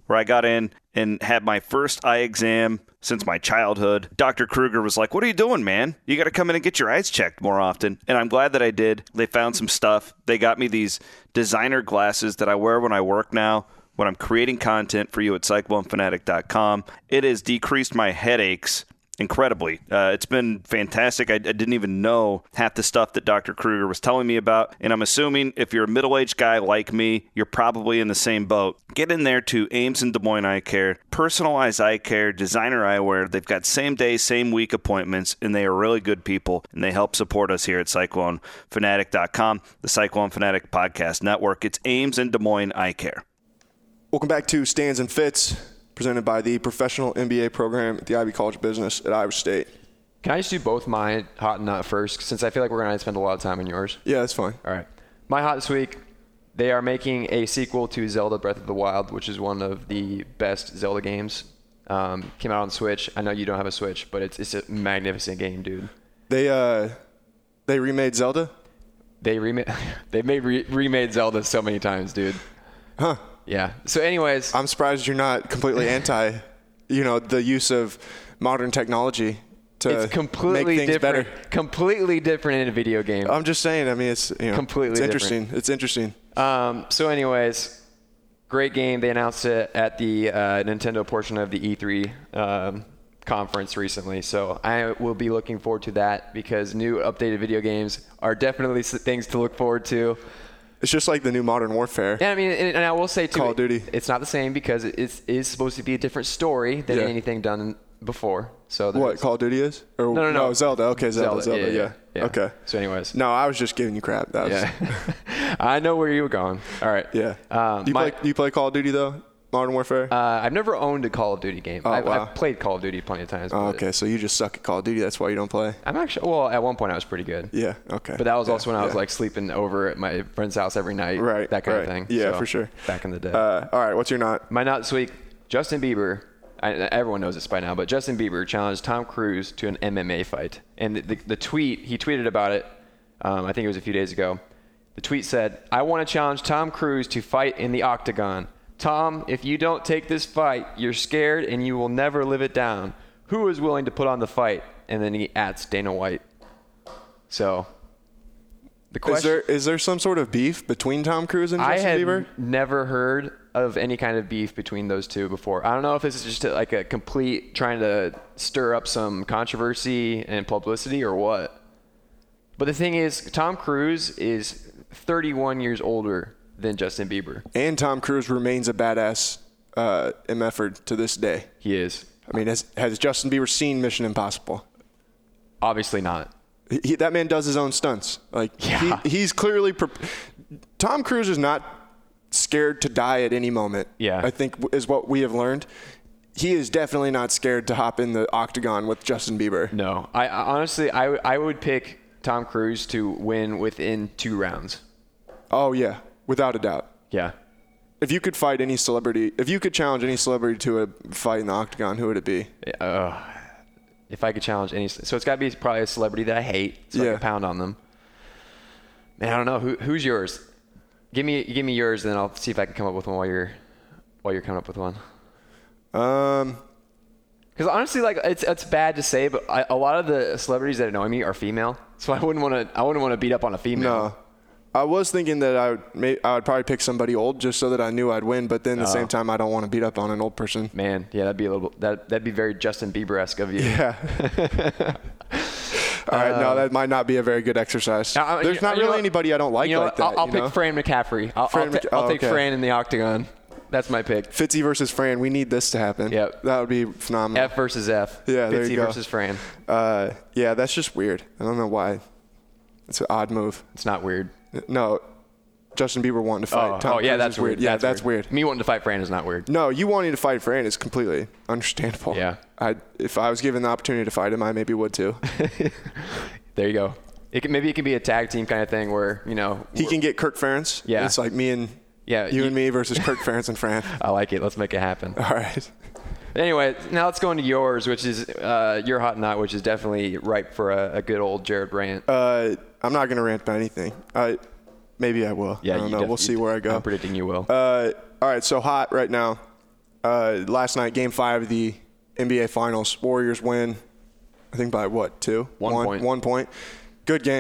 Speaker 3: where I got in and had my first eye exam since my childhood. Dr. Kruger was like, "What are you doing, man? You got to come in and get your eyes checked more often." And I'm glad that I did. They found some stuff. They got me these designer glasses that I wear when I work now, when I'm creating content for you at CycloneFanatic.com. It has decreased my headaches incredibly. It's been fantastic. I didn't even know half the stuff that Dr. Kruger was telling me about, and I'm assuming if you're a middle-aged guy like me, you're probably in the same boat. Get in there to Ames and Des Moines Eye Care, personalized eye care, designer eyewear. They've got same-day, same-week appointments, and they are really good people, and they help support us here at CycloneFanatic.com, the Cyclone Fanatic Podcast Network. It's Ames and Des Moines Eye Care.
Speaker 1: Welcome back to Stands and Fits, presented by the professional MBA program at the Ivy College of Business at Iowa State.
Speaker 2: Can I just do both my hot and not first, since I feel like we're going to spend a lot of time on yours?
Speaker 1: Yeah, that's fine.
Speaker 2: All right. My hot this week, they are making a sequel to Zelda Breath of the Wild, which is one of the best Zelda games. Came out on Switch. I know you don't have a Switch, but it's a magnificent game, dude.
Speaker 1: They remade Zelda?
Speaker 2: They've remade Zelda so many times, dude.
Speaker 1: Huh.
Speaker 2: Yeah. So anyways.
Speaker 1: I'm surprised you're not completely anti, the use of modern technology to
Speaker 2: it's completely
Speaker 1: make things
Speaker 2: different,
Speaker 1: better.
Speaker 2: Completely different in a video game.
Speaker 1: I'm just saying, it's
Speaker 2: completely
Speaker 1: it's interesting.
Speaker 2: different.
Speaker 1: It's interesting.
Speaker 2: So anyways, great game. They announced it at the Nintendo portion of the E3 conference recently. So I will be looking forward to that because new updated video games are definitely things to look forward to.
Speaker 1: It's just like the new Modern Warfare.
Speaker 2: Yeah, I mean, and I will say too,
Speaker 1: Call of Duty.
Speaker 2: It's not the same because it is supposed to be a different story than anything done before. So
Speaker 1: what, Call of Duty is? Or,
Speaker 2: no,
Speaker 1: Zelda. Okay, Zelda. Yeah. Okay.
Speaker 2: So anyways.
Speaker 1: No, I was just giving you crap.
Speaker 2: I know where you were going. All right.
Speaker 1: Yeah. Do you play Call of Duty though? Modern Warfare?
Speaker 2: I've never owned a Call of Duty game.
Speaker 1: Oh,
Speaker 2: I've played Call of Duty plenty of times.
Speaker 1: Oh, okay, so you just suck at Call of Duty. That's why you don't play?
Speaker 2: I'm actually, at one point I was pretty good.
Speaker 1: Yeah, okay.
Speaker 2: But that was also when I was like sleeping over at my friend's house every night.
Speaker 1: Right.
Speaker 2: That kind of thing.
Speaker 1: Yeah,
Speaker 2: so,
Speaker 1: for sure.
Speaker 2: Back in the day.
Speaker 1: All right, what's your not?
Speaker 2: My not this week, Justin Bieber. Everyone knows this by now, but Justin Bieber challenged Tom Cruise to an MMA fight. And the tweet, he tweeted about it, I think it was a few days ago. The tweet said, "I want to challenge Tom Cruise to fight in the octagon. Tom, if you don't take this fight, you're scared and you will never live it down. Who is willing to put on the fight?" And then he ats Dana White. So, the question
Speaker 1: is there some sort of beef between Tom Cruise and Justin Bieber?
Speaker 2: I had never heard of any kind of beef between those two before. I don't know if this is just like a complete trying to stir up some controversy and publicity or what. But the thing is, Tom Cruise is 31 years older than Justin Bieber.
Speaker 1: And Tom Cruise remains a badass MF'er to this day.
Speaker 2: He is.
Speaker 1: I mean, has Justin Bieber seen Mission Impossible?
Speaker 2: Obviously not.
Speaker 1: That man does his own stunts. He's clearly Tom Cruise is not scared to die at any moment.
Speaker 2: Yeah.
Speaker 1: I think is what we have learned. He is definitely not scared to hop in the octagon with Justin Bieber.
Speaker 2: No. I honestly would pick Tom Cruise to win within 2 rounds.
Speaker 1: Oh yeah. Without a doubt.
Speaker 2: Yeah.
Speaker 1: If you could fight any celebrity, if you could challenge any celebrity to a fight in the octagon, who would it be?
Speaker 2: If I could challenge any, so it's got to be probably a celebrity that I hate, so I can pound on them. Man, I don't know. Who's yours? Give me yours, and then I'll see if I can come up with one while you're coming up with one. Because honestly, like it's bad to say, but a lot of the celebrities that annoy me are female, so I wouldn't want to beat up on a female.
Speaker 1: No. I was thinking that I would probably pick somebody old just so that I knew I'd win, but then at the same time I don't want to beat up on an old person.
Speaker 2: Man, yeah, that'd be very Justin Bieber-esque of you.
Speaker 1: Yeah. All right, no, that might not be a very good exercise. There's not really anybody I don't like like that.
Speaker 2: I'll pick Fran McCaffrey. I'll take Fran in the octagon. That's my pick.
Speaker 1: Fitzy versus Fran. We need this to happen.
Speaker 2: Yep.
Speaker 1: That would be phenomenal.
Speaker 2: F versus F.
Speaker 1: Yeah, there
Speaker 2: Fitzy
Speaker 1: you go.
Speaker 2: versus Fran.
Speaker 1: Yeah, that's just weird. I don't know why. It's an odd move.
Speaker 2: It's not weird.
Speaker 1: No, Justin Bieber wanting to fight. Tom Cruise
Speaker 2: that's weird.
Speaker 1: Yeah, that's weird.
Speaker 2: Me wanting to fight Fran is not weird.
Speaker 1: No, you wanting to fight Fran is completely understandable.
Speaker 2: Yeah.
Speaker 1: If I was given the opportunity to fight him, I maybe would too.
Speaker 2: There you go. Maybe it could be a tag team kind of thing where,
Speaker 1: he can get Kirk Ferentz.
Speaker 2: Yeah.
Speaker 1: It's like me and you and me versus Kirk Ferentz and Fran.
Speaker 2: I like it. Let's make it happen.
Speaker 1: All right.
Speaker 2: Anyway, now let's go into yours, which is your hot knot, which is definitely ripe for a good old Jared rant.
Speaker 1: I'm not going to rant about anything. Maybe I will.
Speaker 2: Yeah,
Speaker 1: I don't know. We'll see where I go.
Speaker 2: I'm predicting you will.
Speaker 1: All right, so hot right now. last night, Game 5 of the NBA Finals. Warriors win, I think by what, 2?
Speaker 2: 1 point.
Speaker 1: 1 point. Good game.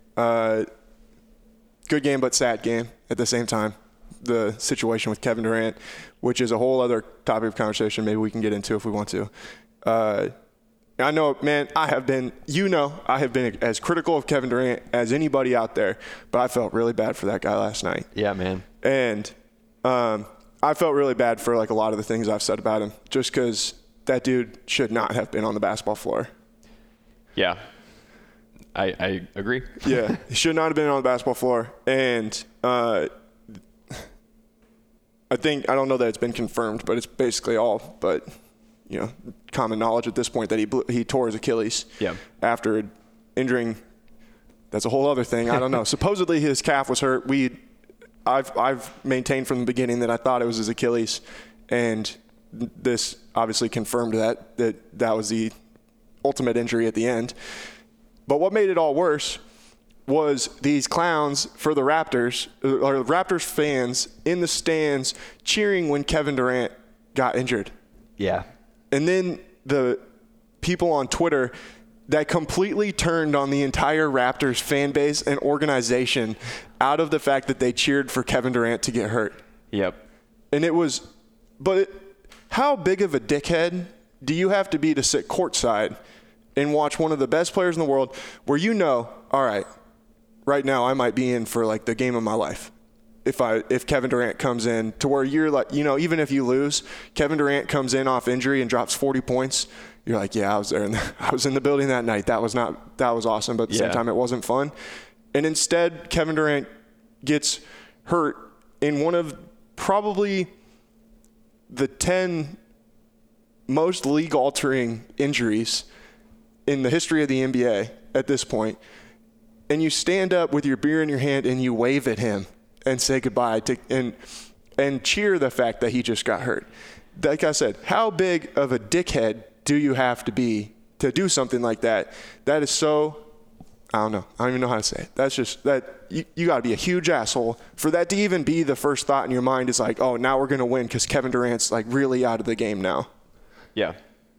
Speaker 1: Good game, but sad game at the same time. The situation with Kevin Durant, which is a whole other topic of conversation maybe we can get into if we want to. I know, man, I have been as critical of Kevin Durant as anybody out there, but I felt really bad for that guy last night.
Speaker 2: Yeah, man.
Speaker 1: And I felt really bad for like a lot of the things I've said about him, just because that dude should not have been on the basketball floor.
Speaker 2: Yeah, I agree.
Speaker 1: Yeah, he should not have been on the basketball floor. And I don't know that it's been confirmed, but it's basically all but, common knowledge at this point that he tore his Achilles after injuring. That's a whole other thing. I don't know. Supposedly his calf was hurt. I've maintained from the beginning that I thought it was his Achilles, and this obviously confirmed that was the ultimate injury at the end. But what made it all worse was these clowns for the Raptors, or Raptors fans in the stands cheering when Kevin Durant got injured.
Speaker 2: Yeah.
Speaker 1: And then the people on Twitter that completely turned on the entire Raptors fan base and organization out of the fact that they cheered for Kevin Durant to get hurt.
Speaker 2: Yep.
Speaker 1: And how big of a dickhead do you have to be to sit courtside and watch one of the best players in the world where all right, right now I might be in for like the game of my life. If Kevin Durant comes in to where you're like, even if you lose, Kevin Durant comes in off injury and drops 40 points. You're like, yeah, I was there. I was in the building that night. That was awesome. But at the same time, it wasn't fun. And instead, Kevin Durant gets hurt in one of probably the 10 most league-altering injuries in the history of the NBA at this point. And you stand up with your beer in your hand and you wave at him and say goodbye and cheer the fact that he just got hurt. Like I said, how big of a dickhead do you have to be to do something like that? That is so, I don't know. I don't even know how to say it. That's just that you got to be a huge asshole for that to even be the first thought in your mind is like, oh, now we're going to win because Kevin Durant's like really out of the game now.
Speaker 2: Yeah.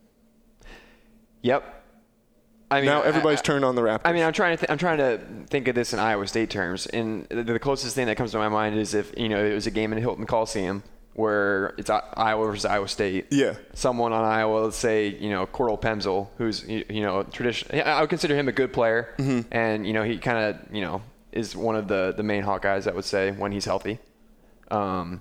Speaker 2: Yep.
Speaker 1: Now everybody's turned on the Raptors.
Speaker 2: I mean, I'm trying to think of this in Iowa State terms, and the closest thing that comes to my mind is if it was a game in Hilton Coliseum where it's Iowa versus Iowa State. Yeah. Someone on Iowa, let's say Cordell Pemsl, who's tradition. I would consider him a good player, and he kind of is one of the main Hawkeyes, I would say, when he's healthy. Or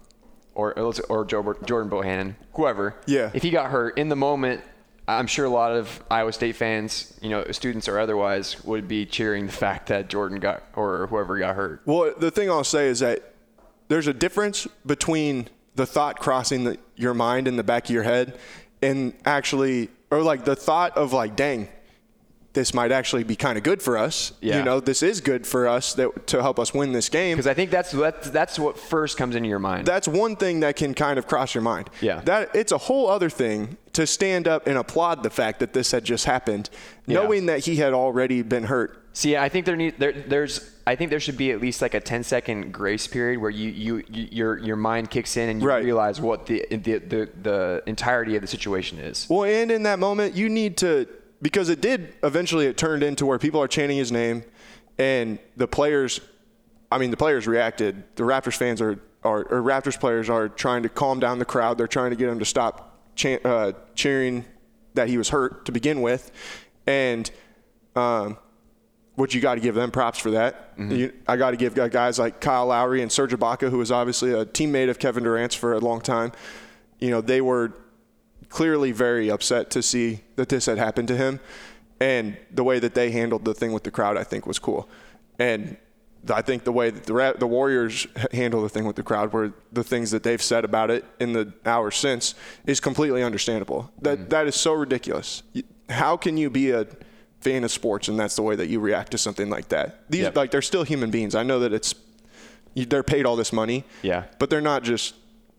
Speaker 2: Jordan Bohannon, whoever. Yeah. If he got hurt in the moment, I'm sure a lot of Iowa State fans, students or otherwise, would be cheering the fact that Jordan got or whoever got hurt.
Speaker 1: Well, the thing I'll say is that there's a difference between the thought crossing your mind in the back of your head and actually, or like the thought of like, dang, this might actually be kind of good for us. Yeah. This is good for us to help us win this game.
Speaker 2: Because I think that's what first comes into your mind.
Speaker 1: That's one thing that can kind of cross your mind. Yeah. It's a whole other thing to stand up and applaud the fact that this had just happened, knowing that he had already been hurt.
Speaker 2: See, I think there should be at least like a 10-second grace period where your mind kicks in and you realize what the entirety of the situation is.
Speaker 1: Well, and in that moment, you need to, because it turned into where people are chanting his name, and the players reacted. The Raptors fans or Raptors players are trying to calm down the crowd. They're trying to get him to stop cheering that he was hurt to begin with, and which you got to give them props for that. Mm-hmm. I got to give guys like Kyle Lowry and Serge Ibaka, who was obviously a teammate of Kevin Durant's for a long time. They were clearly very upset to see that this had happened to him, and the way that they handled the thing with the crowd, I think, was cool. And I think the way that the Warriors handle the thing with the crowd, were the things that they've said about it in the hours since, is completely understandable. That is so ridiculous. How can you be a fan of sports and that's the way that you react to something like that? They're still human beings. I know that they're paid all this money. Yeah. But they're not just,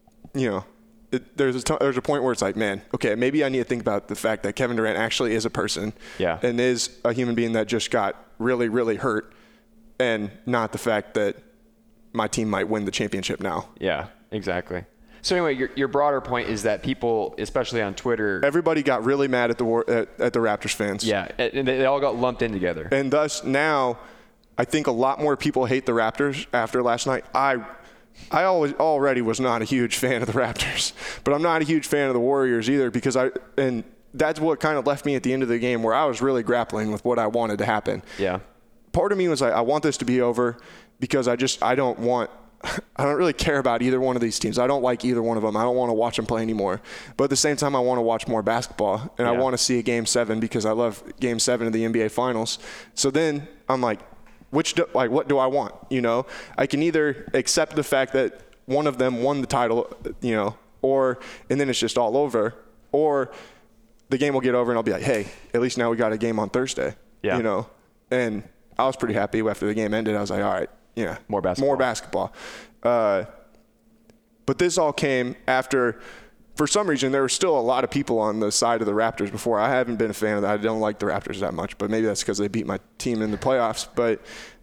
Speaker 1: there's a point where it's like, man, okay, maybe I need to think about the fact that Kevin Durant actually is a person. Yeah. And is a human being that just got really, really hurt, and not the fact that my team might win the championship now.
Speaker 2: Yeah, exactly. So anyway, your broader point is that people, especially on Twitter,
Speaker 1: everybody got really mad at the Raptors fans.
Speaker 2: Yeah, and they all got lumped in together.
Speaker 1: And thus now, I think a lot more people hate the Raptors after last night. I already was not a huge fan of the Raptors, but I'm not a huge fan of the Warriors either because and that's what kind of left me at the end of the game where I was really grappling with what I wanted to happen.
Speaker 2: Yeah.
Speaker 1: Part of me was like, I want this to be over because I don't really care about either one of these teams. I don't like either one of them. I don't want to watch them play anymore. But at the same time, I want to watch more basketball, and I want to see a Game 7 because I love Game 7 of the NBA Finals. So then I'm like, what do I want? You know, I can either accept the fact that one of them won the title, you know, and then it's just all over, or the game will get over and I'll be like, hey, at least now we got a game on Thursday.
Speaker 2: Yeah.
Speaker 1: You know, and I was pretty happy after the game ended. I was like, all right. Yeah,
Speaker 2: more basketball.
Speaker 1: But this all came after, for some reason, there were still a lot of people on the side of the Raptors before. I haven't been a fan of that. I don't like the Raptors that much, but maybe that's because they beat my team in the playoffs. But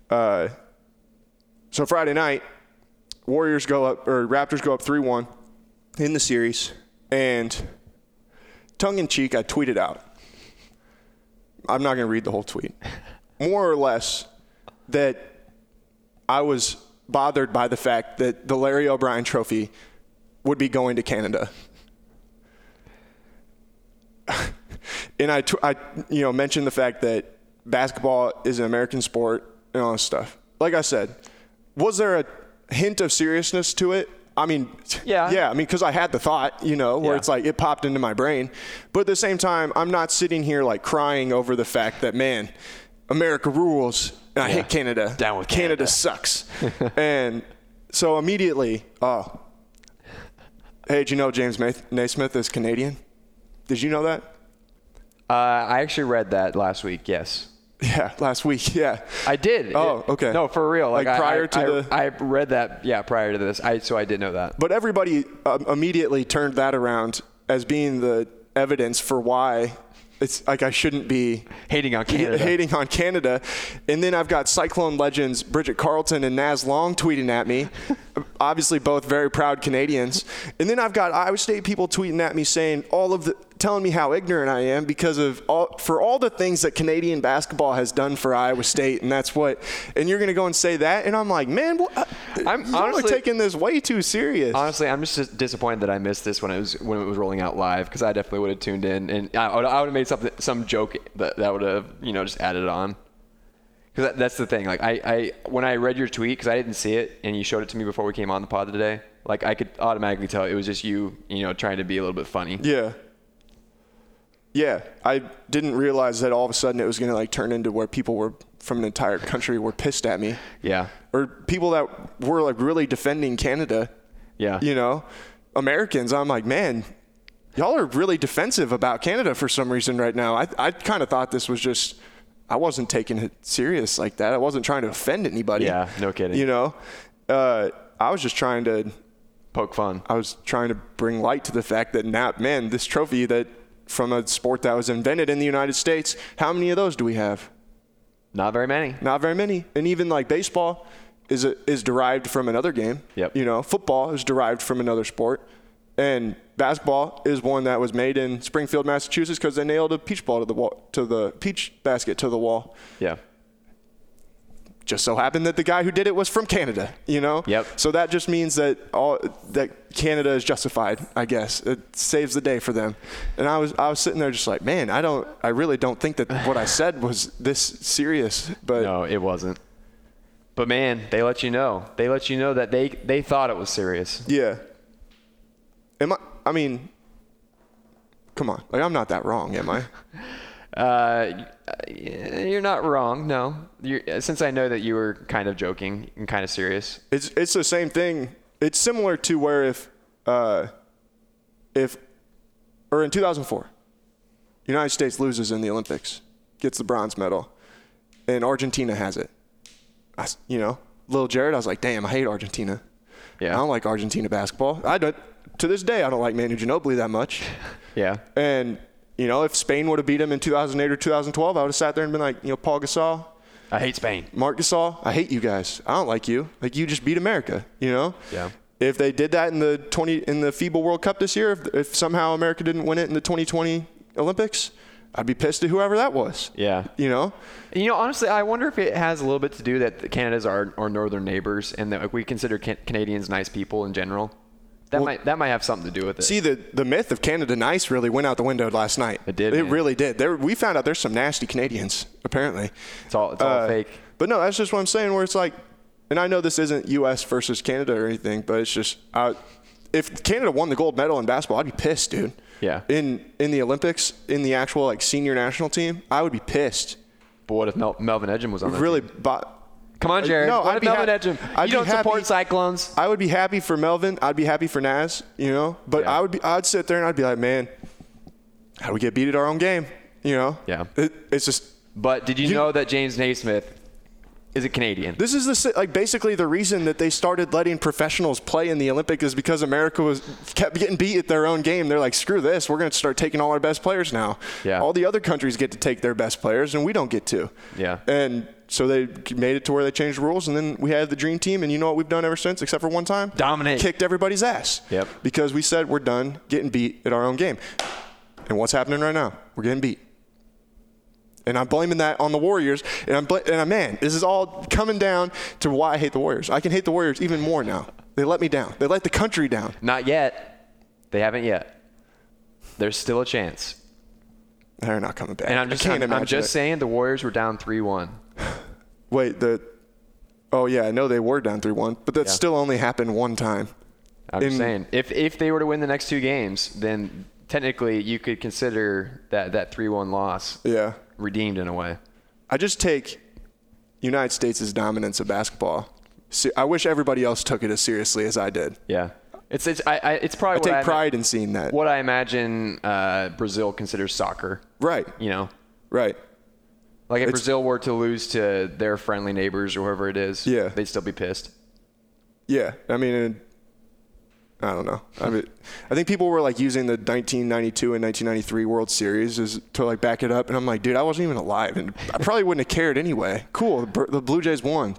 Speaker 1: so Friday night, Raptors go up 3-1 in the series, and tongue in cheek, I tweeted out. I'm not going to read the whole tweet. More or less that I was bothered by the fact that the Larry O'Brien Trophy would be going to Canada. And I mentioned the fact that basketball is an American sport and all this stuff. Like I said, was there a hint of seriousness to it? I mean, yeah. I mean, because I had the thought, where it's like it popped into my brain. But at the same time, I'm not sitting here like crying over the fact that, man, America rules. And I hate Canada.
Speaker 2: Down with Canada.
Speaker 1: Canada sucks. And so immediately, hey, did you know James Naismith is Canadian? Did you know that?
Speaker 2: I actually read that last week, yes.
Speaker 1: Yeah, last week, yeah.
Speaker 2: I did.
Speaker 1: Oh, okay.
Speaker 2: No, for real.
Speaker 1: Like prior to
Speaker 2: I read that, prior to this. So I did know that.
Speaker 1: But everybody immediately turned that around as being the evidence for why it's like I shouldn't be
Speaker 2: hating on Canada.
Speaker 1: And then I've got Cyclone legends Bridget Carlton and Naz Long tweeting at me. Obviously both very proud Canadians. And then I've got Iowa State people tweeting at me saying telling me how ignorant I am because of all the things that Canadian basketball has done for Iowa State, and you're going to go and say that, and I'm like, man, I'm honestly taking this way too serious.
Speaker 2: Honestly, I'm just disappointed that I missed this when it was rolling out live because I definitely would have tuned in and I would have made some joke that would have just added on. Because that's the thing. Like I when I read your tweet, because I didn't see it and you showed it to me before we came on the pod today, like I could automatically tell it was just you trying to be a little bit funny.
Speaker 1: Yeah, I didn't realize that all of a sudden it was going to turn into where people were from an entire country were pissed at me.
Speaker 2: Yeah.
Speaker 1: Or people that were really defending Canada.
Speaker 2: Yeah.
Speaker 1: Americans. I'm like, man, y'all are really defensive about Canada for some reason right now. I kind of thought this was just, I wasn't taking it serious like that. I wasn't trying to offend anybody.
Speaker 2: Yeah, no kidding.
Speaker 1: I was just trying to
Speaker 2: poke fun.
Speaker 1: I was trying to bring light to the fact that now, man, this trophy that from a sport that was invented in the United States, how many of those do we have?
Speaker 2: Not very many.
Speaker 1: Not very many. And even baseball is derived from another game.
Speaker 2: Yep.
Speaker 1: Football is derived from another sport. And basketball is one that was made in Springfield, Massachusetts because they nailed a peach ball to the peach basket to the wall.
Speaker 2: Yeah.
Speaker 1: Just so happened that the guy who did it was from Canada,
Speaker 2: Yep.
Speaker 1: So that just means that Canada is justified, I guess. It saves the day for them. And I was sitting there just like, man, I really don't think that what I said was this serious. But
Speaker 2: no, it wasn't. But man, they let you know. They let you know that they thought it was serious.
Speaker 1: Yeah. I mean, come on. I'm not that wrong, am I?
Speaker 2: You're not wrong. No, since I know that you were kind of joking and kind of serious.
Speaker 1: It's the same thing. It's similar to where if in 2004, United States loses in the Olympics, gets the bronze medal, and Argentina has it. Little Jared, I was like, damn, I hate Argentina.
Speaker 2: Yeah.
Speaker 1: I don't like Argentina basketball. To this day, I don't like Manu Ginobili that much.
Speaker 2: Yeah.
Speaker 1: And if Spain would have beat him in 2008 or 2012, I would have sat there and been like, Paul Gasol.
Speaker 2: I hate Spain.
Speaker 1: Marc Gasol, I hate you guys. I don't like you. You just beat America,
Speaker 2: Yeah.
Speaker 1: if they did that in the FIBA World Cup this year, if somehow America didn't win it in the 2020 Olympics, I'd be pissed at whoever that was.
Speaker 2: Yeah.
Speaker 1: You know?
Speaker 2: Honestly, I wonder if it has a little bit to do that Canada's our northern neighbors and that we consider Canadians nice people in general. That might have something to do with it.
Speaker 1: See, the myth of Canada nice really went out the window last night.
Speaker 2: It did.
Speaker 1: It
Speaker 2: man.
Speaker 1: really did. We found out there's some nasty Canadians, apparently.
Speaker 2: It's all fake.
Speaker 1: But no, that's just what I'm saying, where it's like, and I know this isn't U.S. versus Canada or anything, but it's just, if Canada won the gold medal in basketball, I'd be pissed, dude.
Speaker 2: Yeah.
Speaker 1: In the Olympics, in the actual like senior national team, I would be pissed.
Speaker 2: But what if Melvin Ejim was on that
Speaker 1: Really,
Speaker 2: team?
Speaker 1: Come
Speaker 2: on, Jared.
Speaker 1: No,
Speaker 2: what if Melvin Ejim? You don't support Cyclones.
Speaker 1: I would be happy for Melvin. I'd be happy for Naz, you know. But
Speaker 2: yeah.
Speaker 1: I'd sit there and I'd be like, man, how do we get beat at our own game? You know.
Speaker 2: Yeah.
Speaker 1: It's just.
Speaker 2: But did you know that James Naismith is a Canadian?
Speaker 1: This is basically the reason that they started letting professionals play in the Olympics is because America kept getting beat at their own game. They're like, screw this. We're going to start taking all our best players now.
Speaker 2: Yeah.
Speaker 1: All the other countries get to take their best players, and we don't get to.
Speaker 2: Yeah.
Speaker 1: And so they made it to where they changed the rules, and then we had the dream team, and you know what we've done ever since, except for one time?
Speaker 2: Dominate.
Speaker 1: Kicked everybody's ass.
Speaker 2: Yep.
Speaker 1: Because we said we're done getting beat at our own game. And what's happening right now? We're getting beat. And I'm blaming that on the Warriors. And man, this is all coming down to why I hate the Warriors. I can hate the Warriors even more now. They let me down. They let the country down.
Speaker 2: Not yet. They haven't yet. There's still a chance.
Speaker 1: They're not coming back.
Speaker 2: And I'm just saying the Warriors were down 3-1.
Speaker 1: Wait, oh yeah, I know they were down 3-1, but that still only happened one time.
Speaker 2: I'm just saying, if they were to win the next two games, then technically you could consider that 3-1 loss redeemed in a way.
Speaker 1: I just take United States' dominance of basketball. I wish everybody else took it as seriously as I did.
Speaker 2: Yeah. It's probably
Speaker 1: I take pride in seeing that.
Speaker 2: What I imagine Brazil considers soccer.
Speaker 1: Right.
Speaker 2: You know?
Speaker 1: Right.
Speaker 2: Like if Brazil were to lose to their friendly neighbors or whoever it is, they'd still be pissed.
Speaker 1: Yeah. I mean, I don't know. I think people were like using the 1992 and 1993 World Series to like back it up. And I'm like, dude, I wasn't even alive. And I probably wouldn't have cared anyway. Cool. The Blue Jays won.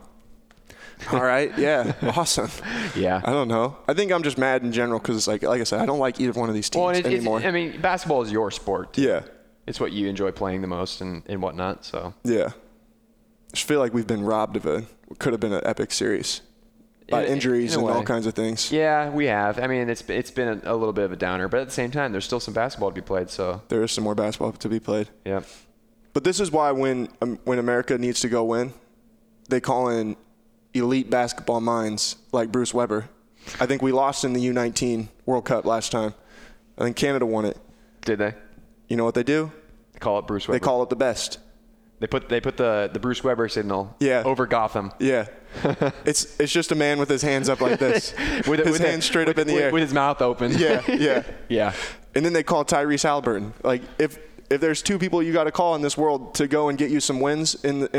Speaker 1: All right. Yeah. Awesome.
Speaker 2: Yeah.
Speaker 1: I don't know. I think I'm just mad in general because, like I said, I don't like either one of these teams anymore.
Speaker 2: I mean, basketball is your sport.
Speaker 1: Yeah.
Speaker 2: It's what you enjoy playing the most and whatnot. So
Speaker 1: yeah. I just feel like we've been robbed of what could have been an epic series by injuries and all kinds of things.
Speaker 2: Yeah, we have. I mean, it's been a little bit of a downer, but at the same time, there's still some basketball to be played. So
Speaker 1: there is some more basketball to be played.
Speaker 2: Yeah.
Speaker 1: But this is why when America needs to go win, they call in elite basketball minds like Bruce Weber. I think we lost in the U19 World Cup last time. I think Canada won it.
Speaker 2: Did they?
Speaker 1: You know what they do?
Speaker 2: They call it Bruce Weber.
Speaker 1: They call it the best.
Speaker 2: They put the Bruce Weber signal over Gotham.
Speaker 1: Yeah. It's just a man with his hands up like this. with his hands straight up in the air.
Speaker 2: With his mouth open.
Speaker 1: Yeah.
Speaker 2: Yeah.
Speaker 1: And then they call Tyrese Halliburton. Like if there's two people you got to call in this world to go and get you some wins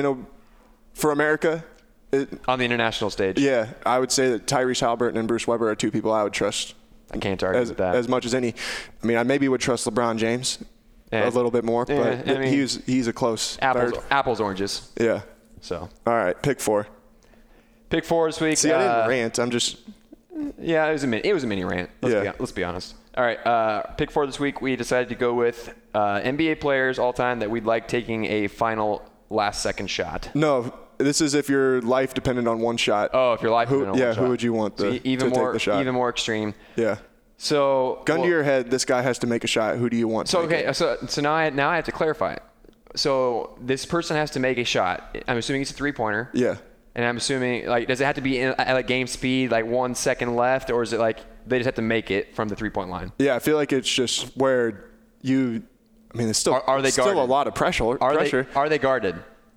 Speaker 1: for America,
Speaker 2: on the international stage.
Speaker 1: Yeah, I would say that Tyrese Halliburton and Bruce Weber are two people I would trust.
Speaker 2: I can't argue with that.
Speaker 1: As much as any. I mean, I maybe would trust LeBron James a little bit more, but I mean, he's a close third.
Speaker 2: Apples, oranges.
Speaker 1: Yeah.
Speaker 2: So.
Speaker 1: All right, pick 4.
Speaker 2: Pick 4 this week.
Speaker 1: See, I didn't rant. I'm just.
Speaker 2: Yeah, it was a mini rant. Let's be honest. All right, pick 4 this week. We decided to go with NBA players all time that we'd like taking a final last second shot.
Speaker 1: No. This is if your life depended on one shot.
Speaker 2: Oh, if your life depended on one shot.
Speaker 1: Yeah, who would you want to take the shot?
Speaker 2: Even more extreme.
Speaker 1: Yeah.
Speaker 2: So
Speaker 1: gun to your head, this guy has to make a shot. Who do you want?
Speaker 2: So now I have to clarify it. So this person has to make a shot. I'm assuming it's a 3-pointer.
Speaker 1: Yeah.
Speaker 2: And I'm assuming does it have to be at like game speed, like 1 second left, or is it like they just have to make it from the 3-point line?
Speaker 1: Yeah, I feel like it's just where you. I mean, it's still still a lot of pressure.
Speaker 2: Are they guarded?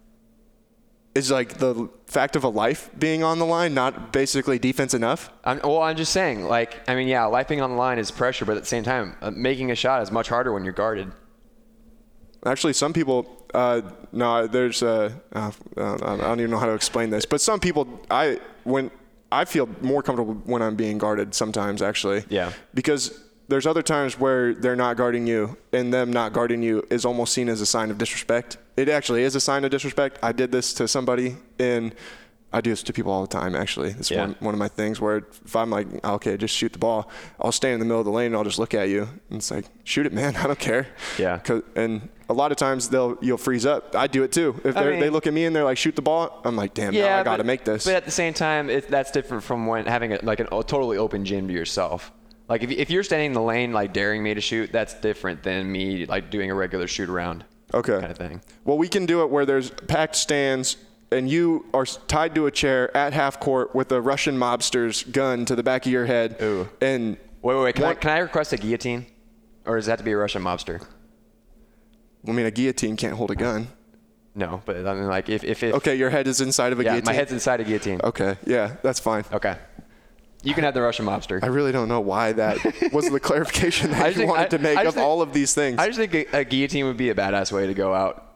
Speaker 1: Is like the fact of a life being on the line not basically defense enough?
Speaker 2: I'm just saying, life being on the line is pressure, but at the same time, making a shot is much harder when you're guarded.
Speaker 1: Actually, some people, there's I don't even know how to explain this, but some people, I feel more comfortable when I'm being guarded sometimes, actually.
Speaker 2: Yeah.
Speaker 1: Because there's other times where they're not guarding you, and them not guarding you is almost seen as a sign of disrespect. It actually is a sign of disrespect. I did this to somebody in I do this to people all the time, actually. It's one of my things where if I'm like, okay, just shoot the ball, I'll stand in the middle of the lane and I'll just look at you. And it's like, shoot it, man. I don't care.
Speaker 2: Yeah.
Speaker 1: And a lot of times you'll freeze up. I do it too. If they look at me and they're like, shoot the ball, I'm like, damn, now I got to make this.
Speaker 2: But at the same time, that's different from when having a totally open gym to yourself. Like if you're standing in the lane, like daring me to shoot, that's different than me like doing a regular shoot around.
Speaker 1: Okay.
Speaker 2: Kind of thing.
Speaker 1: Well, we can do it where there's packed stands and you are tied to a chair at half court with a Russian mobster's gun to the back of your head.
Speaker 2: Ooh.
Speaker 1: And
Speaker 2: wait. Can I request a guillotine? Or does that have to be a Russian mobster?
Speaker 1: I mean, a guillotine can't hold a gun.
Speaker 2: No, but I mean, like if
Speaker 1: okay, your head is inside of a guillotine?
Speaker 2: Yeah, my head's inside a guillotine.
Speaker 1: Okay, yeah, that's fine.
Speaker 2: Okay. You can have the Russian mobster.
Speaker 1: I really don't know why that was the clarification that you wanted to make of all of these things.
Speaker 2: I just think a guillotine would be a badass way to go out.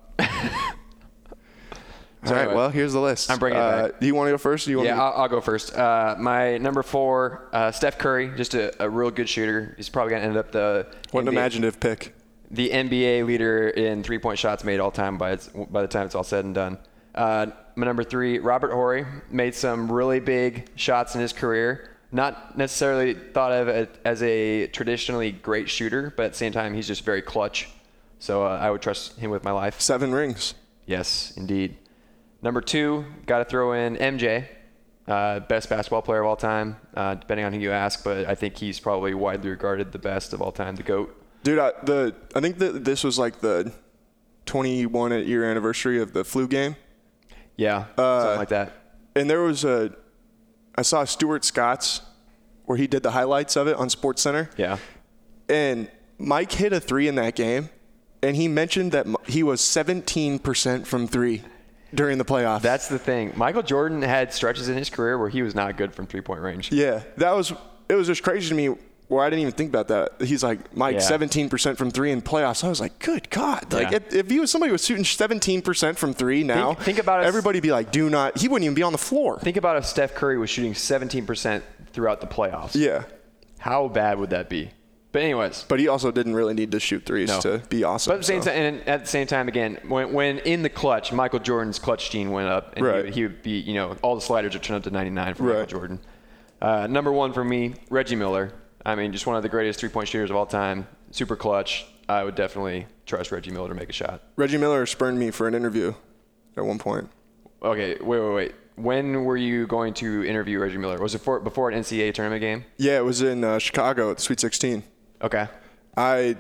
Speaker 1: All right, well, here's the list.
Speaker 2: I'm bringing it back.
Speaker 1: Do you want to go first?
Speaker 2: I'll go first. My number 4, Steph Curry, just a real good shooter. He's probably going to end up
Speaker 1: what an imaginative pick.
Speaker 2: The NBA leader in three-point shots made all time by the time it's all said and done. My number 3, Robert Horry, made some really big shots in his career. Not necessarily thought of as a traditionally great shooter, but at the same time, he's just very clutch. So I would trust him with my life.
Speaker 1: 7 rings.
Speaker 2: Yes, indeed. Number 2, got to throw in MJ, best basketball player of all time, depending on who you ask, but I think he's probably widely regarded the best of all time, the GOAT.
Speaker 1: Dude, I think that this was like the 21-year anniversary of the flu game.
Speaker 2: Yeah, something like that.
Speaker 1: And there was I saw Stuart Scott's where he did the highlights of it on SportsCenter.
Speaker 2: Yeah.
Speaker 1: And Mike hit a 3 in that game, and he mentioned that he was 17% from 3 during the playoffs.
Speaker 2: That's the thing. Michael Jordan had stretches in his career where he was not good from three-point range.
Speaker 1: Yeah, it was just crazy to me where I didn't even think about that. He's like, Mike, 17% from 3 in playoffs. I was like, good God. Like, if he was somebody who was shooting 17% from 3 now,
Speaker 2: think about
Speaker 1: everybody be like, he wouldn't even be on the floor.
Speaker 2: Think about if Steph Curry was shooting 17% throughout the playoffs.
Speaker 1: Yeah.
Speaker 2: How bad would that be? But anyways.
Speaker 1: But he also didn't really need to shoot threes to be awesome.
Speaker 2: But at the same time, again, when in the clutch, Michael Jordan's clutch gene went up, and he would be, all the sliders would turn up to 99 for Michael Jordan. Number 1 for me, Reggie Miller. I mean, just one of the greatest three-point shooters of all time. Super clutch. I would definitely trust Reggie Miller to make a shot.
Speaker 1: Reggie Miller spurned me for an interview at one point.
Speaker 2: Okay, wait. When were you going to interview Reggie Miller? Was it before an NCAA tournament game?
Speaker 1: Yeah, it was in Chicago at the Sweet 16.
Speaker 2: Okay.
Speaker 1: I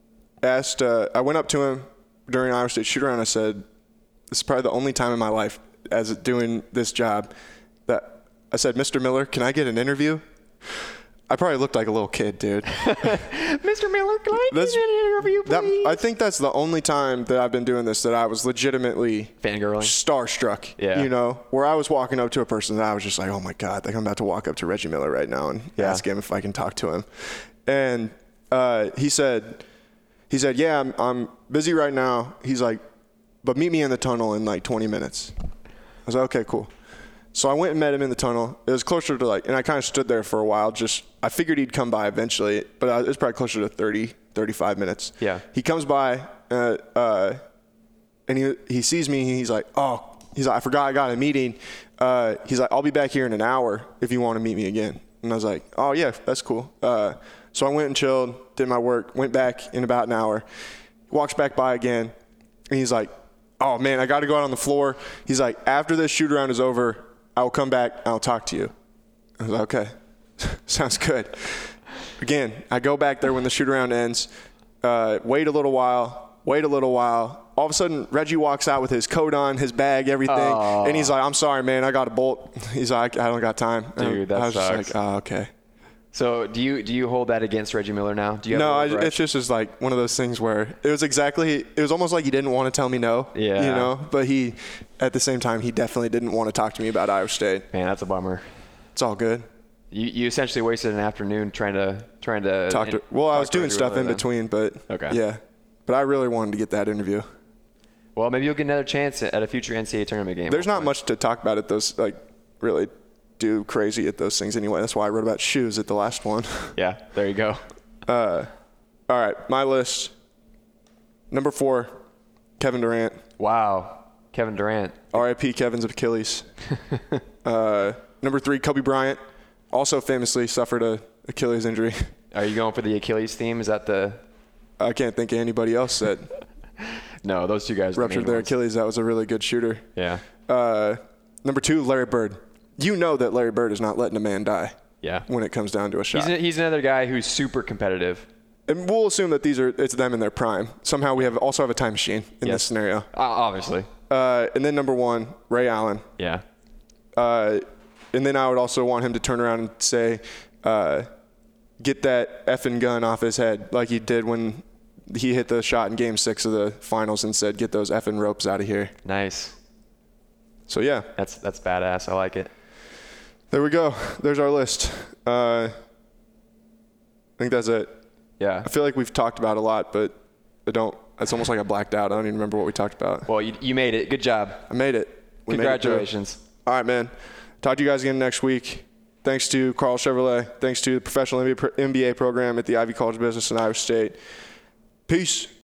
Speaker 1: went up to him during Iowa State shoot-around. I said, this is probably the only time in my life as doing this job that I said, Mr. Miller, can I get an interview? I probably looked like a little kid, dude.
Speaker 2: Mr. Miller, can I get an interview, please?
Speaker 1: I think that's the only time that I've been doing this that I was legitimately
Speaker 2: fangirling,
Speaker 1: starstruck.
Speaker 2: Yeah.
Speaker 1: Where I was walking up to a person and I was just like, oh my God, like I'm about to walk up to Reggie Miller right now and ask him if I can talk to him. And he said, yeah, I'm busy right now. He's like, but meet me in the tunnel in like 20 minutes. I was like, okay, cool. So I went and met him in the tunnel. It was closer to and I kind of stood there for a while. I figured he'd come by eventually, but it was probably closer to 30, 35 minutes.
Speaker 2: Yeah.
Speaker 1: He comes by, and he sees me. He's like, I forgot I got a meeting. He's like, I'll be back here in an hour if you want to meet me again. And I was like, oh yeah, that's cool. So I went and chilled, did my work, went back in about an hour. He walks back by again, and he's like, oh man, I got to go out on the floor. He's like, after this shoot around is over, I'll come back and I'll talk to you. I was like, okay, sounds good. Again, I go back there when the shoot around ends, wait a little while. All of a sudden, Reggie walks out with his coat on, his bag, everything. Oh. And he's like, I'm sorry, man, I got a bolt. He's like, I don't got time.
Speaker 2: Dude, that
Speaker 1: I was
Speaker 2: sucks.
Speaker 1: just like, oh, okay.
Speaker 2: So do you hold that against Reggie Miller now? Do you have
Speaker 1: no, it's just like one of those things where it was almost like he didn't want to tell me no.
Speaker 2: Yeah.
Speaker 1: But at the same time, he definitely didn't want to talk to me about Iowa State.
Speaker 2: Man, that's a bummer.
Speaker 1: It's all good.
Speaker 2: You essentially wasted an afternoon trying to
Speaker 1: talk to. Well, I was doing stuff in between, but
Speaker 2: okay.
Speaker 1: Yeah. But I really wanted to get that interview.
Speaker 2: Well, maybe you'll get another chance at a future NCAA tournament game.
Speaker 1: There's not much to talk about at those, really do crazy at those things anyway. That's why I wrote about shoes at the last one.
Speaker 2: Yeah, there you go.
Speaker 1: All right, my list. Number 4, Kevin Durant.
Speaker 2: Wow. Kevin Durant.
Speaker 1: R.I.P. Kevin's Achilles. Number 3, Kobe Bryant. Also famously suffered a Achilles injury.
Speaker 2: Are you going for the Achilles theme? Is that the...
Speaker 1: I can't think of anybody else that
Speaker 2: No, those two guys
Speaker 1: ruptured their Achilles. That was a really good shooter.
Speaker 2: Yeah.
Speaker 1: Number 2, Larry Bird. You know that Larry Bird is not letting a man die.
Speaker 2: Yeah.
Speaker 1: When it comes down to a shot.
Speaker 2: He's another guy who's super competitive.
Speaker 1: And we'll assume that it's them in their prime. Somehow we also have a time machine in this scenario.
Speaker 2: Obviously.
Speaker 1: And then number 1, Ray Allen.
Speaker 2: Yeah.
Speaker 1: And then I would also want him to turn around and say, get that effing gun off his head, like he did when he hit the shot in Game 6 of the finals and said, get those effing ropes out of here.
Speaker 2: Nice.
Speaker 1: So, yeah.
Speaker 2: That's badass. I like it.
Speaker 1: There we go. There's our list. I think that's it.
Speaker 2: Yeah.
Speaker 1: I feel like we've talked about a lot, but it's almost like I blacked out. I don't even remember what we talked about.
Speaker 2: Well, you made it. Good job.
Speaker 1: I made it.
Speaker 2: Congratulations.
Speaker 1: All right, man. Talk to you guys again next week. Thanks to Carl Chevrolet. Thanks to the professional MBA program at the Ivy College of Business in Iowa State. Peace.